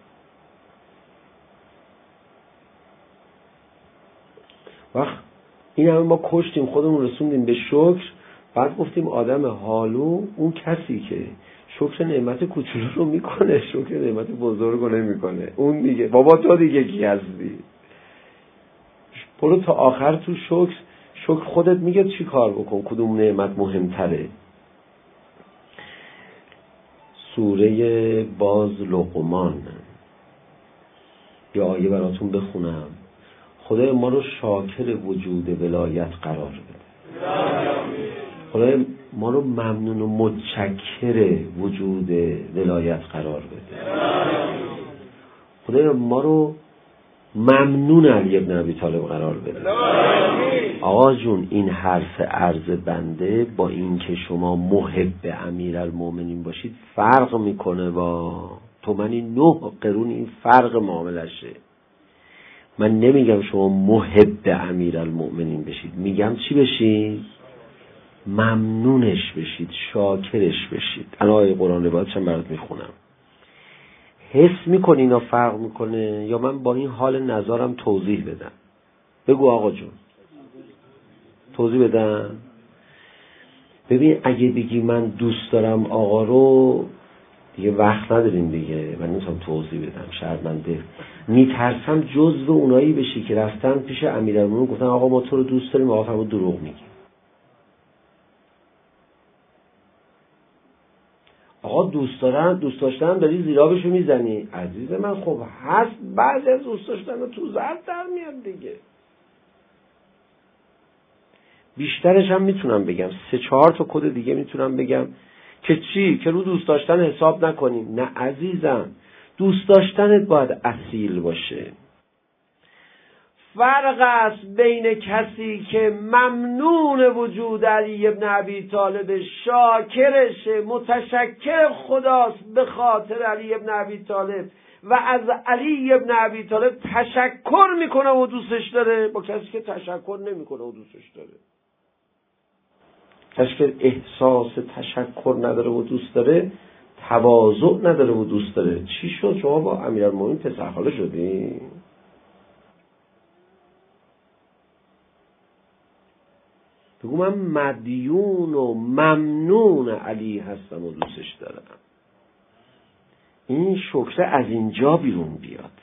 وقت این همه ما کشتیم خودمون رسوندیم به شکر، بعد گفتیم آدم حالو اون کسی که شکر نعمت کوچولو رو میکنه شکر نعمت بزرگ رو نمیکنه. اون میگه بابا تو دیگه کی هستی؟ برو تا آخر تو شکر خودت میگه چی کار بکن، کدوم نعمت مهمتره. سوره باز لقمان یا آیه براتون بخونم. خدای ما رو شاکر وجود ولایت قرار بده. خدای ما رو ممنون و متشکر وجود ولایت قرار بده. خدای ما رو ممنون علی ابن ابی طالب قرار بده. آقا جون این حرف عرض بنده با این که شما محب امیرالمومنین باشید فرق میکنه با تومنی 9 قرون. این فرق معاملشه. من نمیگم شما محب امیرالمومنین بشید، میگم چی بشید؟ ممنونش بشید، شاکرش بشید. الان آیه قرآن روایتش هم برات میخونم. حس میکنی اینا فرق میکنه یا من با این حال نظرم توضیح بدم؟ بگو آقا جون، توضیح بدم. ببین اگه بگی من دوست دارم آقا رو، دیگه وقت نداریم دیگه، من نمیتونم توضیح بدم، شرمنده. میترسم جزو اونایی بشی که رفتن پیش امیرالمومنین گفتن آقا ما تو رو دوست داریم، آقا فرمود دروغ میگی. آقا دوست داشتن داری زیرابشو میزنی. عزیز من خب هست بعضی از دوست داشتن رو تو ظرف در میاد دیگه. بیشترش هم میتونم بگم 3-4 تا کد دیگه میتونم بگم که چی؟ که رو دوست داشتن حساب نکنیم. نه عزیزم، دوست داشتنت باید اصیل باشه. فرق است بین کسی که ممنون وجود علی ابن ابی طالب، شاکرشه، متشکر خداست به خاطر علی ابن ابی طالب و از علی ابن ابی طالب تشکر میکنه و دوستش داره، با کسی که تشکر نمیکنه و دوستش داره. کسی که احساس تشکر نداره و دوست داره، تواضع نداره و دوست داره. چی شد شما با امیرالمومنین پسرخاله شدی؟ بگو من مدیون و ممنون علی هستم و دوستش دارم. این شکر از اینجا بیرون بیاد،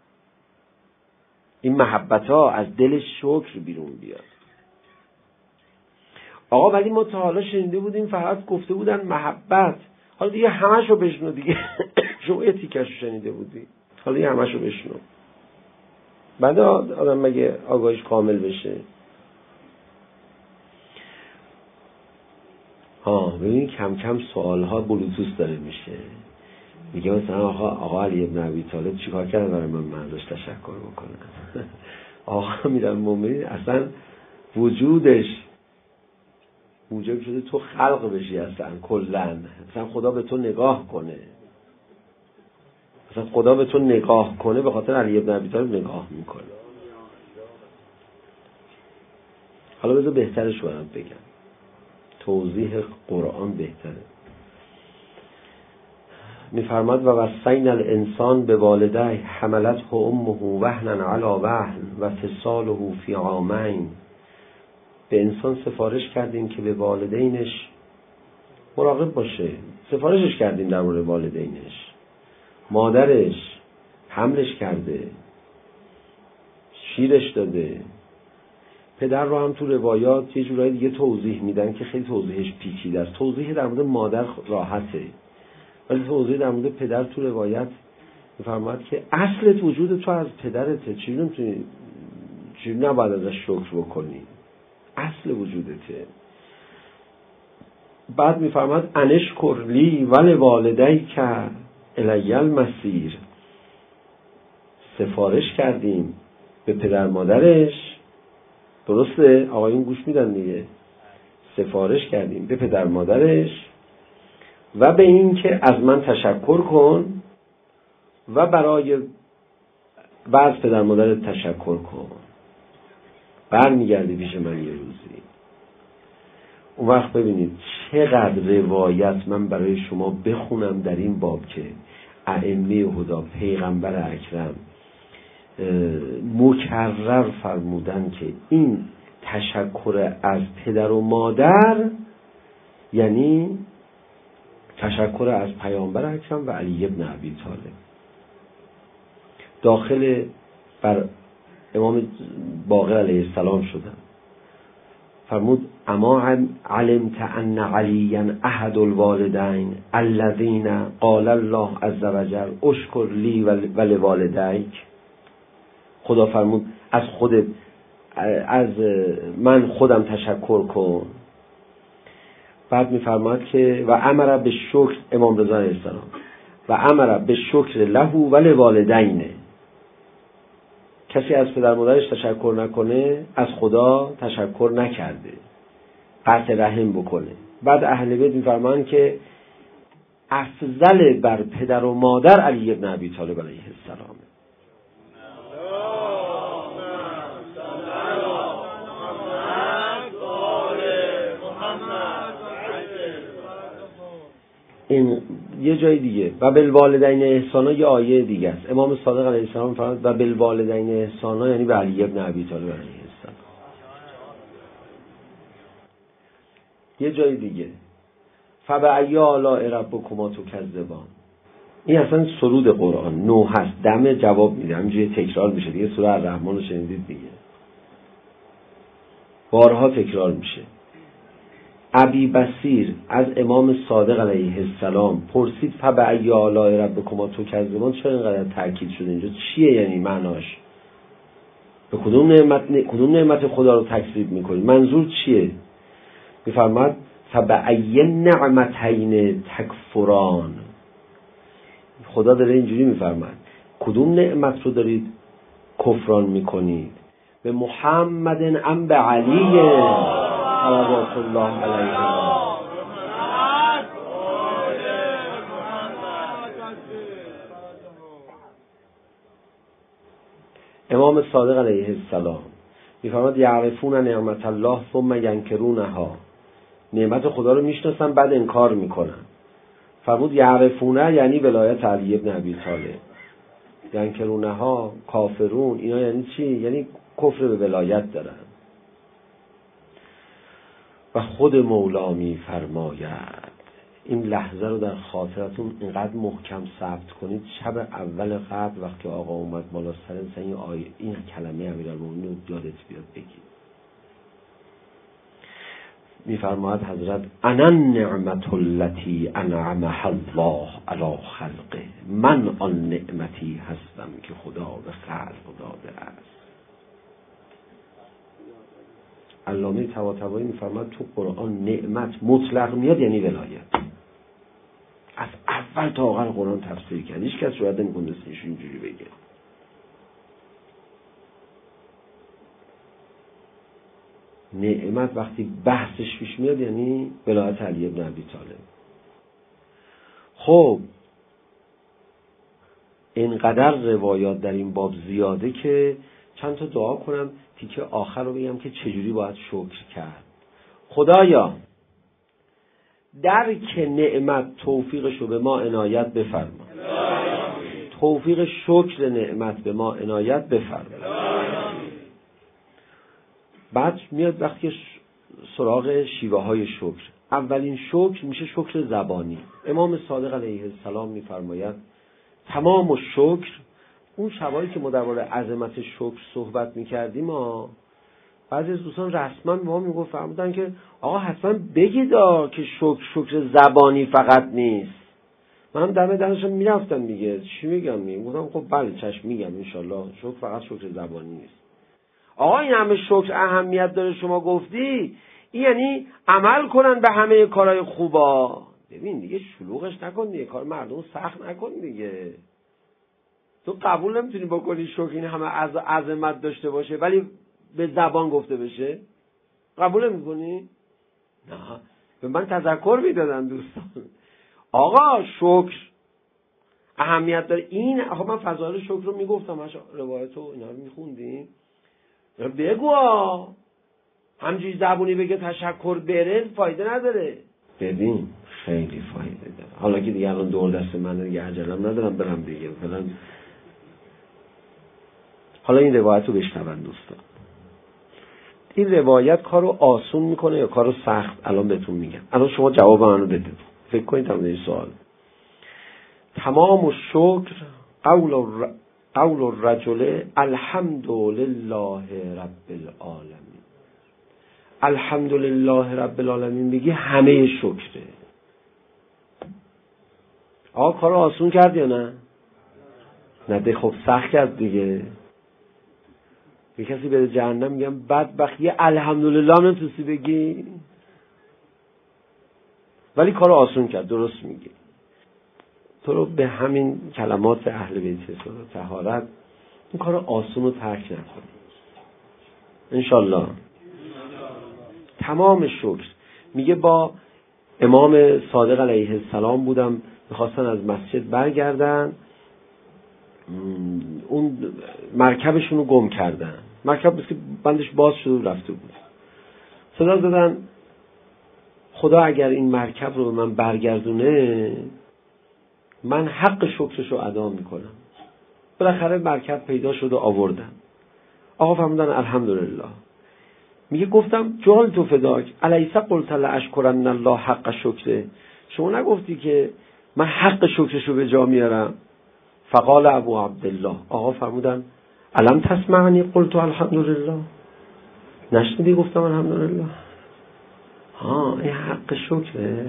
این محبت ها از دل شکر بیرون بیاد. آقا ولی ما تا حالا شنیده بودیم فقط گفته بودن محبت، حالا دیگه همشو بشنو دیگه. شما یه تیکشو شنیده بودی، حالا دیگه همشو بشنو. بعد آدم مگه آگاهیش کامل بشه؟ ببین کم کم سوالها بلوتوث داره میشه. میگه مثلا آقا علی ابن ابی طالب چیکار کرده برای من ازش تشکر بکنم؟ آقا امیرالمومنین اصلا وجودش موجب شده تو خلق بشی، اصلا کلن اصلا خدا به تو نگاه کنه، اصلا خدا به تو نگاه کنه، به خاطر علی ابن ابی طالب نگاه میکنه. حالا بذار بهترش برام بگم، توضیح قرآن بهتره. میفرماد و وصینا الانسان بوالدیه حملته امه وهنا علی وهن و فصاله فی عامین. به انسان سفارش کردیم که به والدینش مراقب باشه. سفارشش کردیم در مورد والدینش. مادرش حملش کرده، شیرش داده. پدر رو هم تو روایات یه جورایی دیگه توضیح میدن که خیلی توضیحش پیچیده است. توضیح در مورد مادر راحته، ولی توضیح در مورد پدر تو روایت میفرماد که اصلت وجود تو از پدرته، چی نباید ازش شکر بکنی، اصل وجودته. بعد میفرماد انشکر لی ولوالدیک الی المصیر. سفارش کردیم به پدر مادرش، درسته آقایون گوش میدن دیگه، سفارش کردیم به پدر مادرش و به این که از من تشکر کن و از پدر مادرت تشکر کن، برمیگردی پیش من یه روزی. اون وقت ببینید چقدر روایت من برای شما بخونم در این باب که ائمه هدا پیغمبر اکرم مکرر فرمودن که این تشکر از پدر و مادر یعنی تشکر از پیامبر اکرم و علی ابن ابی طالب. داخل بر امام باقر علیه السلام شدن، فرمود اما علمت ان علیا احد الوالدین الذین قال الله عز وجل اشکر لی و لوالدیک. خدا فرمود از من خودم تشکر کن. بعد میفرماد که و امر به شکر، امام رضا علیه السلام، و امر به شکر له و لوالدینه. کسی از پدر مادرش تشکر نکنه از خدا تشکر نکرده، قطع رحم بکنه. بعد اهل بیت میفرمان که افضل بر پدر و مادر علی ابن ابی طالب علیه السلام. این یه جای دیگه و بالوالدین احسانا یه آیه دیگه است. امام صادق علیه السلام فرمود و بالوالدین احسانا یعنی به علی ابن ابی طالب علیه السلام. یه جای دیگه فبأی آلاء ربکما تکذبان. این اصلا سرود قرآن 9 هست، دم جواب میده، همینجوری تکرار میشه دیگه. سوره الرحمن رو شنیدید دیگه، بارها تکرار میشه. ابی بصیر از امام صادق علیه السلام پرسید فبأی آلاء ربکما تکذبان، چرا اینقدر تاکید شده اینجا؟ چیه یعنی معناش؟ به کدوم نعمت خدا رو تکذیب میکنید؟ منظور چیه؟ میفرماد فبأی نعمتین تکفران. خدا داره اینجوری میفرماد کدوم نعمت رو دارید کفران میکنید؟ به محمد ام به علی صلوات الله علیه. امام صادق علیه السلام میفرماد یعرفون نعمت الله ثم ینکرونها. نعمت خدا رو میشناسن بعد انکار میکنن. فرمود یعرفونه یعنی ولایت علی ابن ابی طالب، ینکرونها کافرون. اینا یعنی چی؟ یعنی کفر به ولایت دارن. و خود مولا میفرماید، این لحظه رو در خاطرتون اینقدر محکم ثبت کنید، شب اول قدر وقتی آقا اومد بالا سر این کلمه امیرالمومنین رو یادت بیاد بگید. میفرماید حضرت انا النعمت التي انعمها الله علی خلقه، من آن نعمتی هستم که خدا به خلق داده است. علامه طباطبایی میفرماید تو قرآن نعمت مطلق میاد یعنی ولایت. از اول تا آخر قرآن تفسیر کرد، هیچ کس شاید نمی‌کنه اینجوری بگه. نعمت وقتی بحثش پیش میاد یعنی ولایت علی ابن ابی طالب. خب اینقدر روایات در این باب زیاده که چند تا دعا کنم تیکه آخر رو بگم که چجوری باید شکر کرد. خدایا درک نعمت توفیقش رو به ما عنایت بفرما، توفیق شکر نعمت به ما عنایت بفرما. بعد میاد وقتی سراغ شیوه های شکر. اولین شکر میشه شکر زبانی. امام صادق علیه السلام میفرماید تمام الشکر. اون شبایی که ما درباره عظمت شکر صحبت میکردیم بعضی از دوستان رسما به ما میگفتن که آقا حتما بگید که شکر زبانی فقط نیست. من دمشون میرفتم دیگه چی میگم؟ میگفتم خب بله چشم میگم انشالله شکر فقط شکر زبانی نیست. آقا این همه شکر اهمیت داره شما گفتی، این یعنی عمل کنن به همه کارهای خوبا. ببین دیگه شلوغش نکن دیگه، کار مردم سخت نکن دیگه. تو قبول نمیتونی بکنی شکر این همه عظمت داشته باشه ولی به زبان گفته بشه؟ قبول نمیکنی؟ نه. به من تذکر میدادن دوستان آقا شکر اهمیت داره. این آقا من فضایل شکر رو میگفتم، روایت و اینا رو میخوندیم. بگو همجوری زبونی بگه تشکر بره فایده نداره. ببین خیلی فایده داره. حالا که دیگه الان دور دست من دیگه عجلم ندارم برم دیگه فلان. حالا این روایت رو بشنون دوستان. این روایت کارو آسون میکنه یا کارو سخت؟ الان بهتون میگم. الان شما جواب منو بده، فکر کنید هم این سوال. تمام الشکر قول الرجل الحمد لله رب العالمین. الحمد لله رب العالمین میگی همه شکره. آقا کارو آسون کرد یا نه؟ نه خب سخت کرد دیگه. یه کسی بره جهنم میگم بدبخت یه الحمدلله هم نتونستی بگی، ولی کارو آسون کرد. درست میگی. تو رو به همین کلمات اهل بیت طهارت این کارو آسون رو ترک نکنی انشالله. تمام شکر. میگه با امام صادق علیه السلام بودم، میخواستن از مسجد برگردن، اون مرکبشون رو گم کردن. مرکب بس که بندش باز شده و رفته بود. صدا زدن خدا اگر این مرکب رو به من برگردونه من حق شکرش رو ادا میکنم. بالاخره مرکب پیدا شد و آوردن. آقا فرمودن الحمدلله. میگه گفتم جان تو فداک الیس قلت لاشکرن الله حق شکره، شما نگفتی که من حق شکرش رو به جا میارم؟ فقال ابو عبدالله، آقا فرمودن الم تسمعنی قلت الحمدلله، نشنیدی گفتم الحمدلله؟ ها این حق شکره.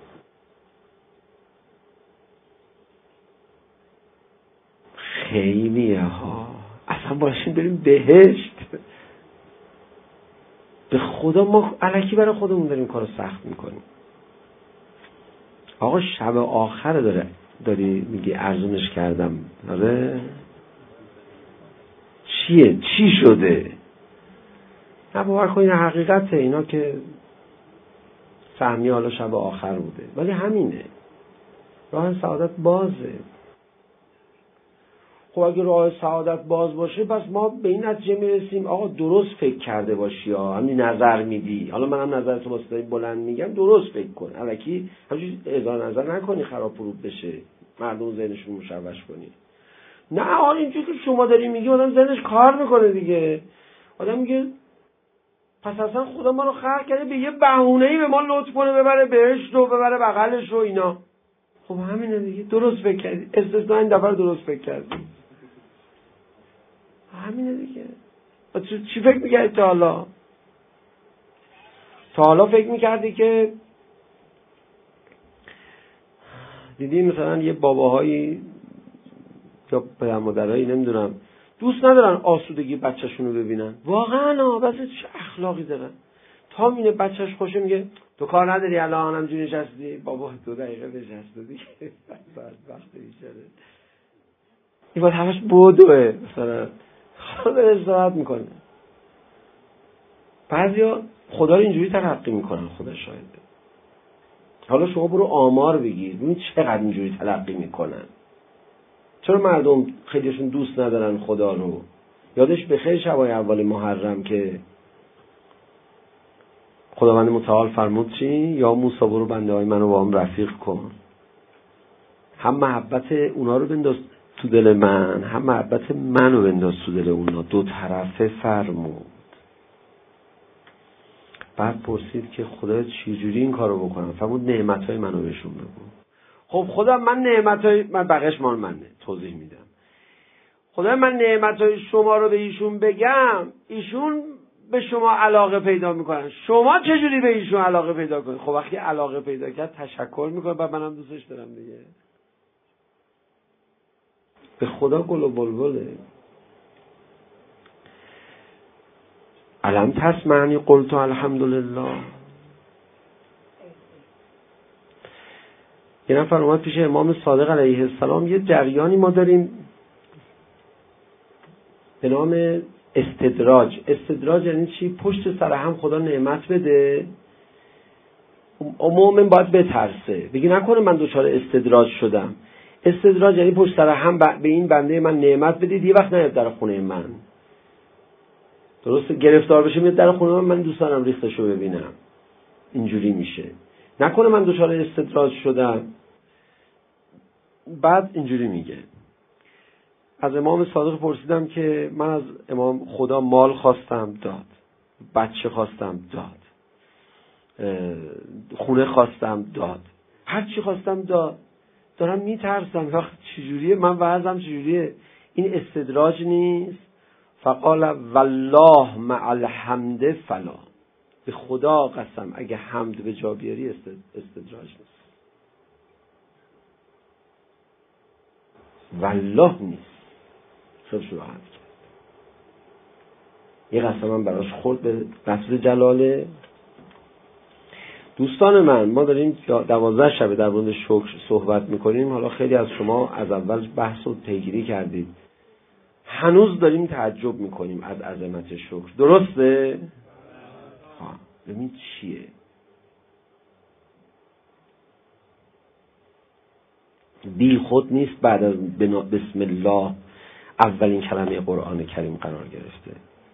خیلیه ها، اصلا باشیم بریم بهشت. به خدا ما الکی برای خودمون داریم کارو سخت میکنیم. آقا شب آخر داری میگی ارزونش کردم. آره چیه؟ چی شده؟ نه باور کن این حقیقته. اینا که فهمی حالا شب آخر بوده، ولی همینه. راه سعادت بازه. خب اگه راه سعادت باز باشه پس ما به این نتیجه میرسیم آقا درست فکر کرده باشی یا همین نظر میدی. حالا منم نظرتو با صدای بلند میگم، درست فکر کن. الکی همینجوری اظهار نظر نکنی خراب پروب بشه، مردم ذهنشون مشوش کنی. نه حالا اینجوری که شما داری میگی آدم ذهنش کار میکنه دیگه. آدم میگه پس اصلا خدا ما رو خلق کرده به یه بهونه‌ای به ما لطف کنه ببره بهشت و ببره بغلش و اینا. خب همینه دیگه. درست فکر کردی. استثناء این دفعه درست فکر کردی. همینه دیگه. چی فکر میکردی تا حالا؟ تا حالا فکر میکردی که دیدی مثلا یه باباهایی یا پدر مادرایی نمیدونم دوست ندارن آسودگی بچه‌شون رو ببینن. واقعا بس چه اخلاقی دارن. تا مینه بچه‌ش خوشه میگه تو کار نداری الان همینجوری نشستی؟ بابا 2 دقیقه بنشست دیگه. بعد وقت بیچاره این باید همش بودوه مثلا خدا استراحت میکنه. بعضیا خدا رو اینجوری تلقی میکنن. خدا شاهده. حالا شما برو آمار بگیر ببین چقدر اینجوری تلقی میکنن. چرا مردم خیلیشون دوست ندارن خدا رو؟ یادش بخیر شبای اول محرم که خداوند متعال فرمود چی؟ یا موسی برو بنده های منو با هم رفیق کن. هم محبت اونا رو بنداز تو دل من، هم محبت منو بنداز تو دل اونا. 2 طرفه فرمود. بعد پرسید که خدا چجوری این کارو بکنم؟ فرمود نعمتهای منو بهشون بگو. خب خدا من بقیش مال منه. توضیح میدم. خدا من نعمتهای شما رو به ایشون بگم، ایشون به شما علاقه پیدا میکنن. شما چجوری به ایشون علاقه پیدا کنید؟ خب وقتی علاقه پیدا کرد تشکر میکنه و منم دوستش دارم دیگه. به خدا گل و بلبله. الم تسمعنی قلت الحمدلله. یه نفر اومد پیش امام صادق علیه السلام. یه جریانی ما داریم به نام استدراج. استدراج یعنی چی؟ پشت سر هم خدا نعمت بده، مومن باید بترسه بگی نکنه من دچار استدراج شدم. استدراج یعنی پشت سر هم به این بنده من نعمت بدید یه وقت نیاد در خونه من. درسته؟ گرفتار بشه میاد در خونه من دوست دارم ریختشو ببینم. اینجوری میشه. نکنه من دچار استدراج شدم. بعد اینجوری میگه. از امام صادق پرسیدم که من از امام خدا مال خواستم داد، بچه خواستم داد، خونه خواستم داد، هر چی خواستم داد. دارم میترسم وقت چجوریه، من وضعم چجوریه. این استدراج نیست. فقال والله مع الحمد فلا، به خدا قسم اگه حمد به جا بیاری استدراج نیست، والله نیست. خیلی راحت کرد. یه قسم من براش خورد به لفظ جلاله. دوستان من، ما داریم 12 شب در مورد شکر صحبت میکنیم. حالا خیلی از شما از اول بحث رو پیگیری کردید، هنوز داریم تعجب میکنیم از عظمت شکر. درسته؟ ببین چیه؟ بی خود نیست بعد از بسم الله اولین کلمه قرآن کریم قرار گرفته.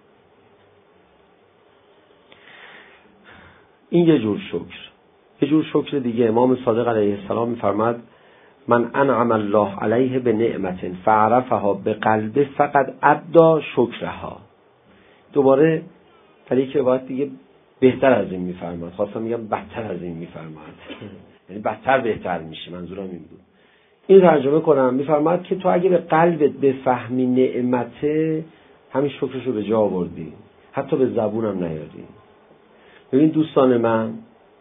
این یه جور شکر. یه جور شکر دیگه امام صادق علیه السلام میفرماد من انعم الله علیه به نعمت فعرفها به قلبه فقط ادى شکرها. دوباره در یک روایت دیگه بهتر از این میفرماد، خواستم میگم بدتر از این میفرماد، یعنی بدتر بهتر میشه، منظورم این بود. این ترجمه کنم، میفرماد که تو اگه به قلبت بفهمی نعمته، همین شکرشو به جا آوردی، حتی به زبونم نیاری. ببین دوستان من،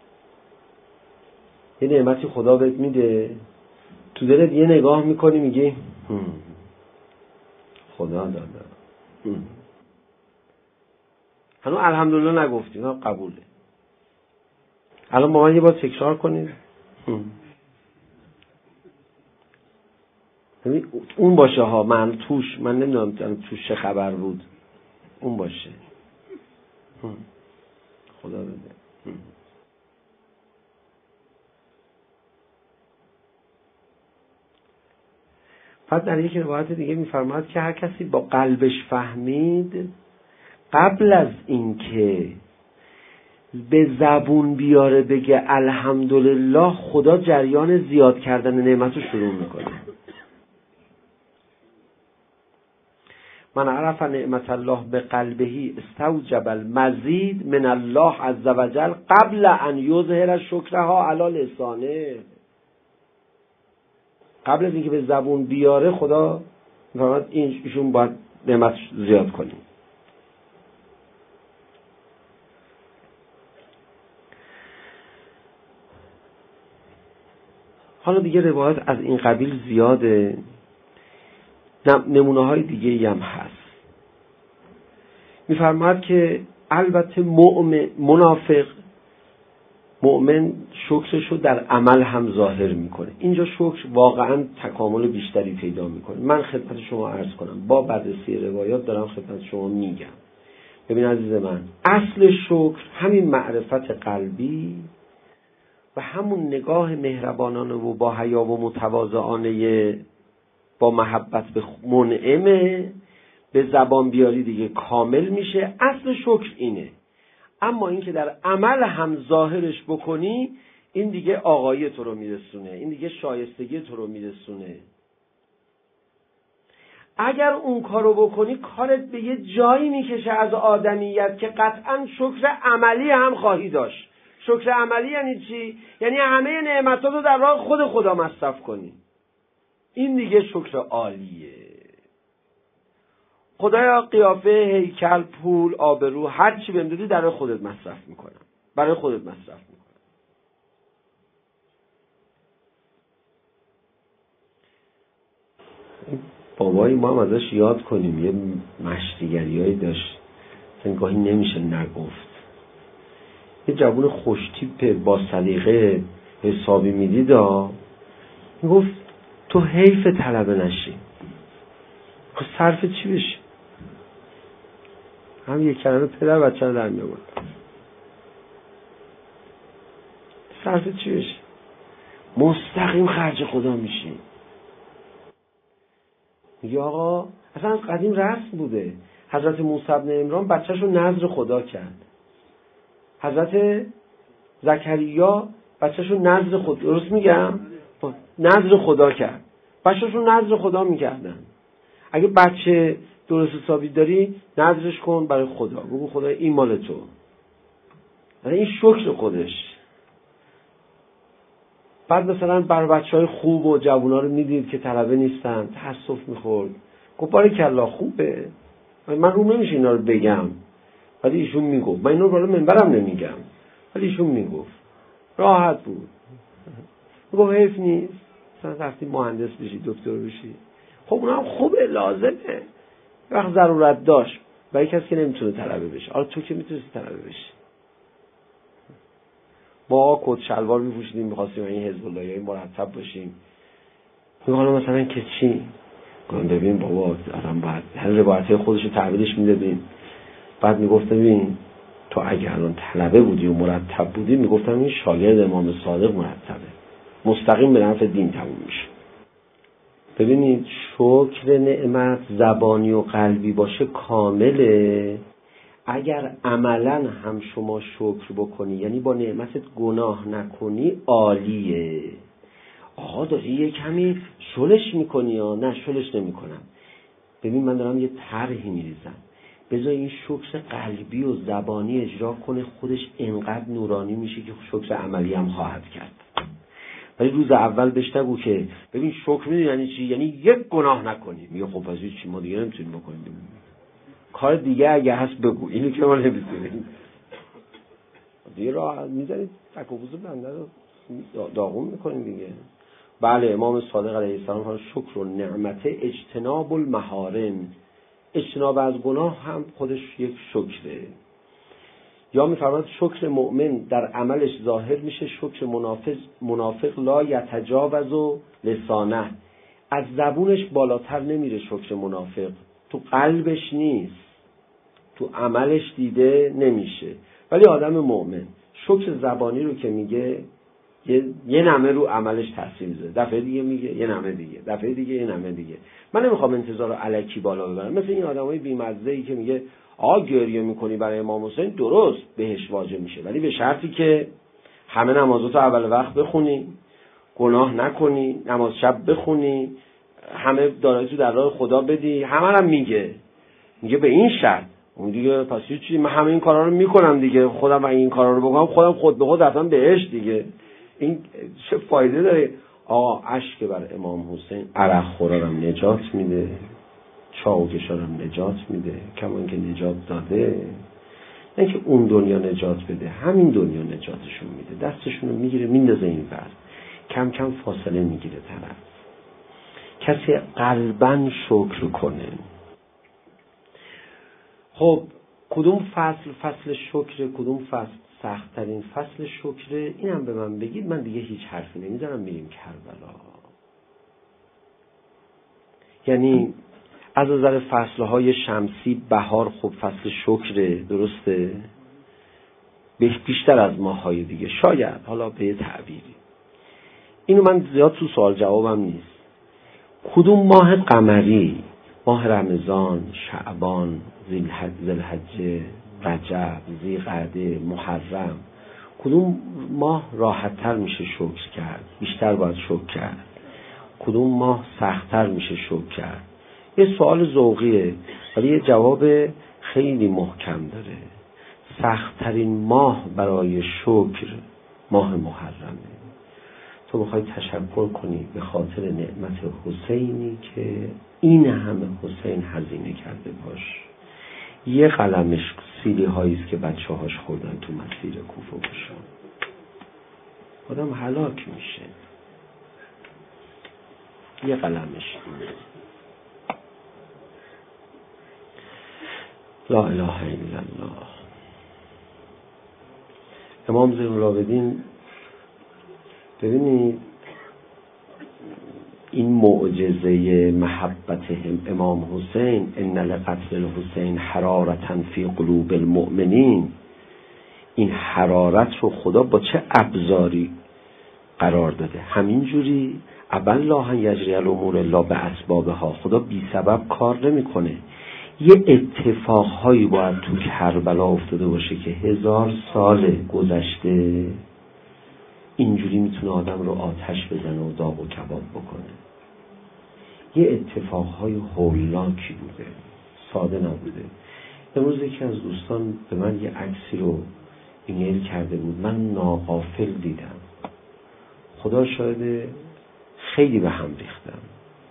یه نعمتی خدا بهت میده، تو دلت یه نگاه میکنی میگی خدا داده، هنوز الحمدلله نگفتی، نه قبوله. الان با من یه بار تکرار کنید. اون باشه ها، من توش، من نمیدونم توش چه خبر بود، اون باشه. خدا بده. پس در یک روایت دیگه میفرماد که هر کسی با قلبش فهمید، قبل از اینکه به زبون بیاره بگه الحمدلله، خدا جریان زیاد کردن نعمتو شروع میکنه. من عرف نعمت الله به قلبه استوجب المزید من الله عز وجل قبل ان یظهر شکرها علی لسانه. قبل از اینکه به زبون بیاره خدا میفرماد ایشون باید نعمت زیاد کنیم. حالا دیگه روایت از این قبیل زیاده، نمونه های دیگه هم هست. میفرماد که البته منافق، مؤمن شکرشو در عمل هم ظاهر میکنه. اینجا شکر واقعا تکامل بیشتری پیدا میکنه. من خدمت شما عرض کنم، با بررسی روایات دارم خدمت شما میگم. ببین عزیز من، اصل شکر همین معرفت قلبی و همون نگاه مهربانانه و با حیا و متواضعانه با محبت به منعمه، به زبان بیاری دیگه کامل میشه. اصل شکر اینه. اما این که در عمل هم ظاهرش بکنی، این دیگه آقایی تو رو میرسونه، این دیگه شایستگی تو رو میرسونه. اگر اون کارو بکنی، کارت به یه جایی میکشه از آدمیت که قطعا شکر عملی هم خواهی داشت. شکر عملی یعنی چی؟ یعنی همه نعمتات رو در راه خود خدا مصرف کنی. این دیگه شکر عالیه. خدایا قیافه، هیکل، پول، آبرو، هر چی بهم دادی در خودت مصرف میکنم، برای خودت مصرف میکنم. بابایی ما هم ازش یاد کنیم، یه مشتیگریایی داشت، گاهی نمیشه نگفت. یه جوون خوشتیپ با سلیقه حسابی میدید، میگفت تو حیف طلبه نشی. خب صرف چی بشه؟ هم یک کلمه پدر بچه رو در می‌آورد. صرف چی بشه؟ مستقیم خرج خدا میشی. میگه آقا اصلا از قدیم رسم بوده. حضرت موسی بن عمران بچه‌شو نذر خدا کرد. حضرت زکریا بچه‌شو نذر خدا، درست میگم؟ نذر خدا کرد. بچه‌شو نذر خدا میکردن. اگه بچه درست حسابی داری نذرش کن برای خدا، بگو خدا این مال تو. این شکر خودش. بعد مثلا بر بچهای خوب و جوونا رو میدید که طلبه نیستن، تاسف میخورد، گفت بارکالله خوبه، من رو نمیشه اینا رو بگم، ولی ایشون میگفت، من اینا رو بالا منبرم نمیگم، ولی ایشون میگفت، راحت بود. میگفت حیف نیست مثلا وقتی مهندس بشی، دکتر بشی، خب اونها هم خوبه، لازمه، وقت ضرورت داشت برای کسی که نمیتونه طلبه بشه. آره تو که میتونستی طلبه بشی. ما کت شلوار میپوشیدیم، می‌خواستیم این حزب اللهی مرتب باشیم. میگم مثلا که چی؟ گفتم ببین بابا آدم باید هر روایت خودش رو تعبیرش میدادیم. بعد میگفت ببین تو اگه الان طلبه بودی و مرتب بودی، میگفتم این شاگرد امام صادق مرتبه، مستقیم به نفع دین تموم میشه. ببینید شکر نعمت زبانی و قلبی باشه کامله. اگر عملا هم شما شکر بکنی، یعنی با نعمتت گناه نکنی، عالیه. آقا داری یه کمی شلش میکنی یا نه؟ شلش نمیکنم. ببین من دارم یه طرحی میریزم، بذار این شکر قلبی و زبانی اجرا کنه، خودش انقدر نورانی میشه که شکر عملی هم خواهد کرد. ولی روز اول بهش نگو که ببین شکر میدونی یعنی چی؟ یعنی یک گناه نکنی. میگه خب پس چی، ما دیگه نمیتونیم بکنیم. کار دیگه اگه هست بگو، اینو که ما نمیتونیم. دیگه راه میذارید تک و بوز بنده رو داغون میکنیم دیگه. بله امام صادق علیه السلام فرمود شکر و نعمت اجتناب المحارم، اجتناب از گناه هم خودش یک شکره. یا میفرماید شکر مؤمن در عملش ظاهر میشه، شکر منافق لا یتجاوز لسانه، از زبونش بالاتر نمیره. شکر منافق تو قلبش نیست، تو عملش دیده نمیشه. ولی آدم مؤمن شکر زبانی رو که میگه یه نمه رو عملش تاثیر میذاره، دفعه دیگه میگه یه نمه دیگه، دفعه دیگه یه نمه دیگه. من نمیخوام انتظار الکی بالا ببرم، مثل این آدمای بی‌مزه‌ای که میگه گریه میکنی برای امام حسین، درست بهش واجب میشه، ولی به شرطی که همه نمازاتو اول وقت بخونی، گناه نکنی، نماز شب بخونی، همه دارایی تو در راه خدا بدی. همه هم میگه به این شرط. اون دیگه پس چی، من همه این کارا رو میکنم دیگه، خودم اگه این کارا رو بکنم خودم خود به خود رفتم بهش دیگه. این چه فایده داره؟ اشک بر امام حسین عرق خورارم نجات میده، چاو کشارم نجات میده، کمان که نجات داده، نه که اون دنیا نجات بده، همین دنیا نجاتشون میده، دستشون رو میگیره میندازه این ور، کم کم فاصله میگیره طرف. کسی قلباً شکر کنه. خب کدوم فصل شکر، کدوم فصل سخت ترین فصل شکر؟ اینم به من بگید، من دیگه هیچ حرفی نمیزنم، میریم کربلا. یعنی از نظر فصلهای شمسی بهار خب فصل شکره، درسته؟ بیشتر از ماه‌های دیگه شاید، حالا به تعبیری. اینو من زیاد تو سوال جوابم نیست. کدوم ماه قمری؟ ماه رمضان، شعبان، ذوالحجه، رجب، ذی‌قعده، محرم، کدوم ماه راحت‌تر میشه شکر کرد؟ بیشتر باید شکر کرد. کدوم ماه سخت‌تر میشه شکر کرد؟ یه سوال ذوقیه ولی یه جواب خیلی محکم داره. سخت‌ترین ماه برای شکر ماه محرمه. تو بخوای تشکر کنی به خاطر نعمت حسینی که این همه حسین هزینه کرده باش. یه قلمش سیلی هاییست که بچه هاش خوردن تو مسیر کوفه و شام. آدم هلاک میشه. یه قلمش اینه. لا اله الا الله. امام زین العابدین، ببینید این معجزه محبت امام حسین، ان لقتل الحسین حرارتا فی قلوب المؤمنین، این حرارت رو خدا با چه ابزاری قرار داده؟ همینجوری الله یجری الامور الا باسبابها. خدا بی سبب کار نمیکنه. یه اتفاقهایی باید تو کربلا افتاده باشه که 1000 سال گذشته اینجوری میتونه آدم رو آتش بزنه و داغ و کباب بکنه. یه اتفاقهای هولناکی بوده. ساده نبوده. امروز یکی از دوستان به من یه عکسی رو ایمیل کرده بود، من ناغافل دیدم، خدا شاهده خیلی به هم ریختم.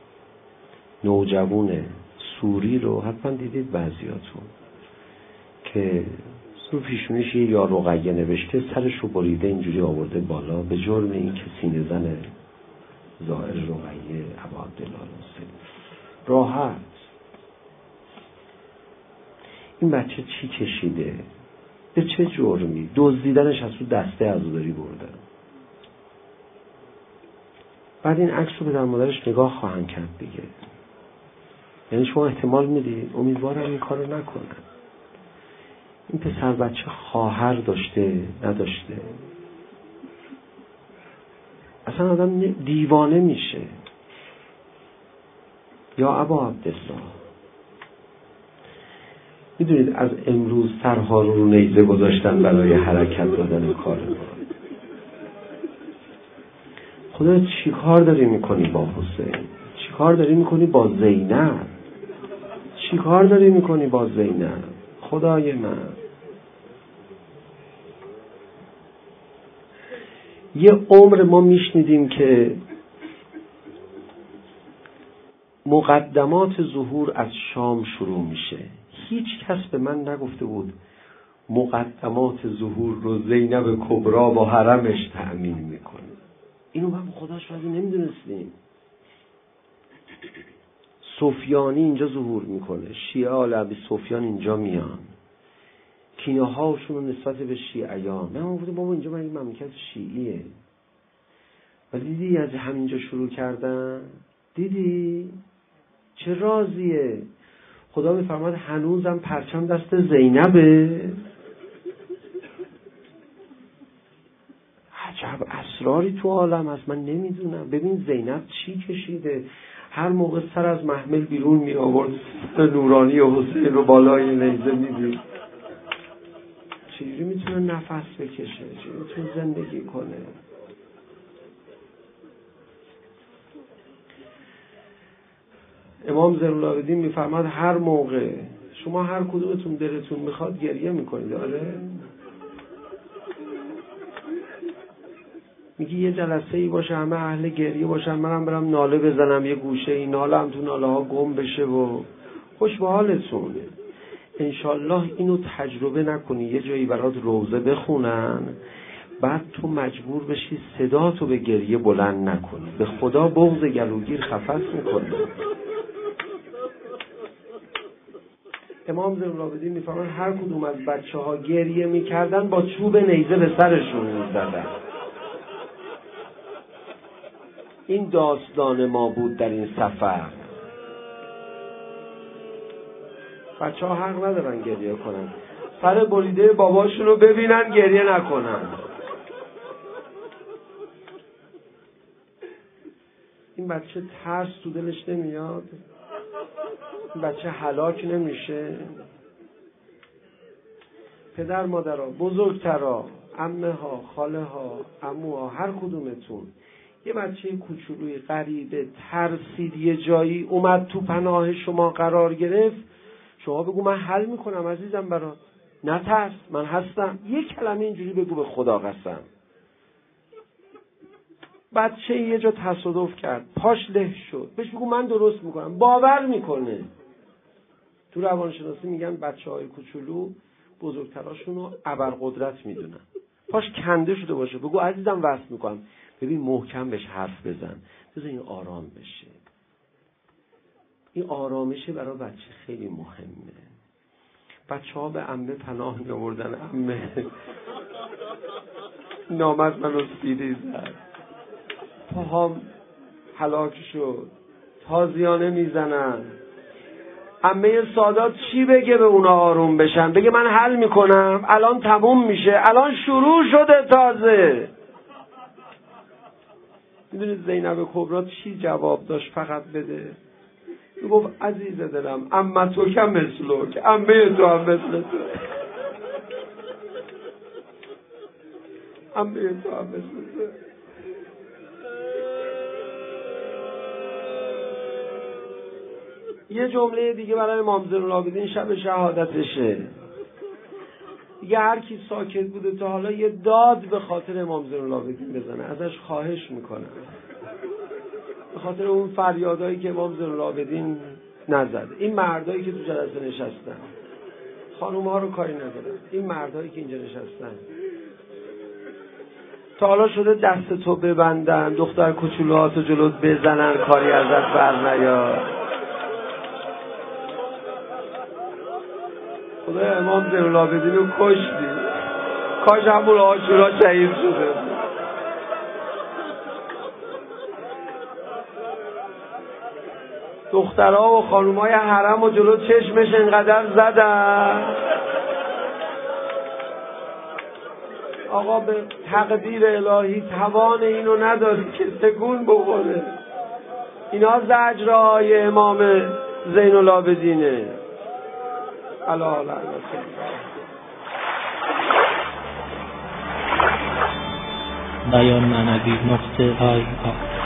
نوجوان سوری رو حتما دیدید بعضیاتون که رو پیشونیش یه یا رقیه نوشته، سرش رو بریده اینجوری آورده بالا به جرم این که سینه زن ظاهر رقیه ابا عبدالله حسین. راحت این بچه چی کشیده؟ به چه جرمی؟ دزدیدنش از تو دسته عزاداری بردن. بعد این عکس رو به در مادرش نگاه خواهند کرد دیگه. یعنی شما احتمال میدید امیدوارم این کارو نکنن. این پسر بچه خواهر داشته نداشته، اصلا آدم دیوانه میشه. یا ابا عبدالله، میدونید از امروز سرها رو نیزه گذاشتن برای حرکت دادن کار ما. خدا چی کار داری میکنی با حسین؟ چی کار داری میکنی با زینب؟ چی کار داری میکنی با زینب؟ خدای من، یه عمر ما میشنیدیم که مقدمات ظهور از شام شروع میشه. هیچ کس به من نگفته بود مقدمات ظهور رو زینب کبرا با حرمش تأمین میکنه. اینو هم خدا شاید نمیدونستیم. سفیانی اینجا ظهور میکنه، شیعه آل ابی سفیان اینجا میان، کینه هاشون رو نسبت به شیعیان. من گفتم بابا اینجا من این مملکت شیعیه. و دیدی از همینجا شروع کردن؟ دیدی چه رازیه؟ خدا میفرماد هنوزم پرچم دست زینبه. عجب اسراری تو عالم هست، من نمیدونم. ببین زینب چی کشیده، هر موقع سر از محمل بیرون می آورد نورانی و حسین رو بالای نیزه میدید. چجوری میتونه نفس بکشه؟ چجوری میتونه زندگی کنه؟ امام زین‌العابدین میفرماد هر موقع شما هر کدومتون دلتون میخواد گریه میکنید. آره میگی یه جلسه ای باشه همه اهل گریه باشن، منم برم ناله بزنم یه گوشه، این ناله هم تو ناله ها گم بشه و خوش به حالتون. انشالله اینو تجربه نکنی یه جایی برات روزه بخونن بعد تو مجبور بشی صدا تو به گریه بلند نکنی. به خدا بغض گلوگیر خفت میکنه. امام زین‌العابدین میفرمان هر کدوم از بچه ها گریه میکردن با چوب نیزه به سرشون میزدن. این داستان ما بود در این سفر. بچه ها حق ندارن گریه کنن، سر بریده باباشون رو ببینن گریه نکنن. این بچه ترس تو دلش نمیاد؟ این بچه هلاک نمیشه؟ پدر مادرها، بزرگترها، عمه ها، خاله ها، عموها، هر کدومتون یه بچه کوچولوی غریبه ترسید یه جایی اومد تو پناه شما قرار گرفت، شما بگو من حل میکنم عزیزم برات، نترس من هستم. یه کلمه اینجوری بگو به خدا قسم. بچه یه جا تصادف کرد پاش له شد، بهش بگو من درست میکنم، باور میکنه. تو روانشناسی میگن بچه های کوچولو بزرگتراشون رو ابرقدرت میدونن. پاش کنده شده باشه بگو عزیزم وصل میکنم، ببین محکم بهش حرف بزن، بذار این آرام بشه. این آرامشه برای بچه خیلی مهمه. بچه ها به عمه پناه می آوردن، عمه نامد منو سیری زد، پاهام هلاک شد، تازیانه میزنن. عمه سادات چی بگه به اونا آروم بشن؟ بگه من حل میکنم، الان تموم میشه، الان شروع شده تازه. میدونید زینب کبرا چی جواب داشت؟ فقط بده. میگفت عزیز دلم عمه تو که مثلک، عمه تو هم مثل تو، عمه تو هم مثل تو. یه جمله دیگه برای امام زین‌العابدین شب شهادتشه. دیگه هر کی ساکت بوده تا حالا یه داد به خاطر امام زین‌العابدین بزنه، ازش خواهش میکنم، به خاطر اون فریادایی که امام زین‌العابدین نزد. این مردایی که تو جلسه نشستن، خانوم‌ها رو کاری ندارن، این مردایی که اینجا نشستن، تا حالا شده دست تو ببندن، دختر کوچولوهاتو جلوت بزنن، کاری ازت بر نیاد؟ خدا امام زین‌العابدین رو کشتی، کاش همون عاشورا شهید شده. دخترها و خانومای حرم و جلو چشمش انقدر زدن، آقا به تقدیر الهی توان اینو نداری که تکون بخوره. اینا زجرهای امام زین‌العابدینه. الله بیان معنوی .IR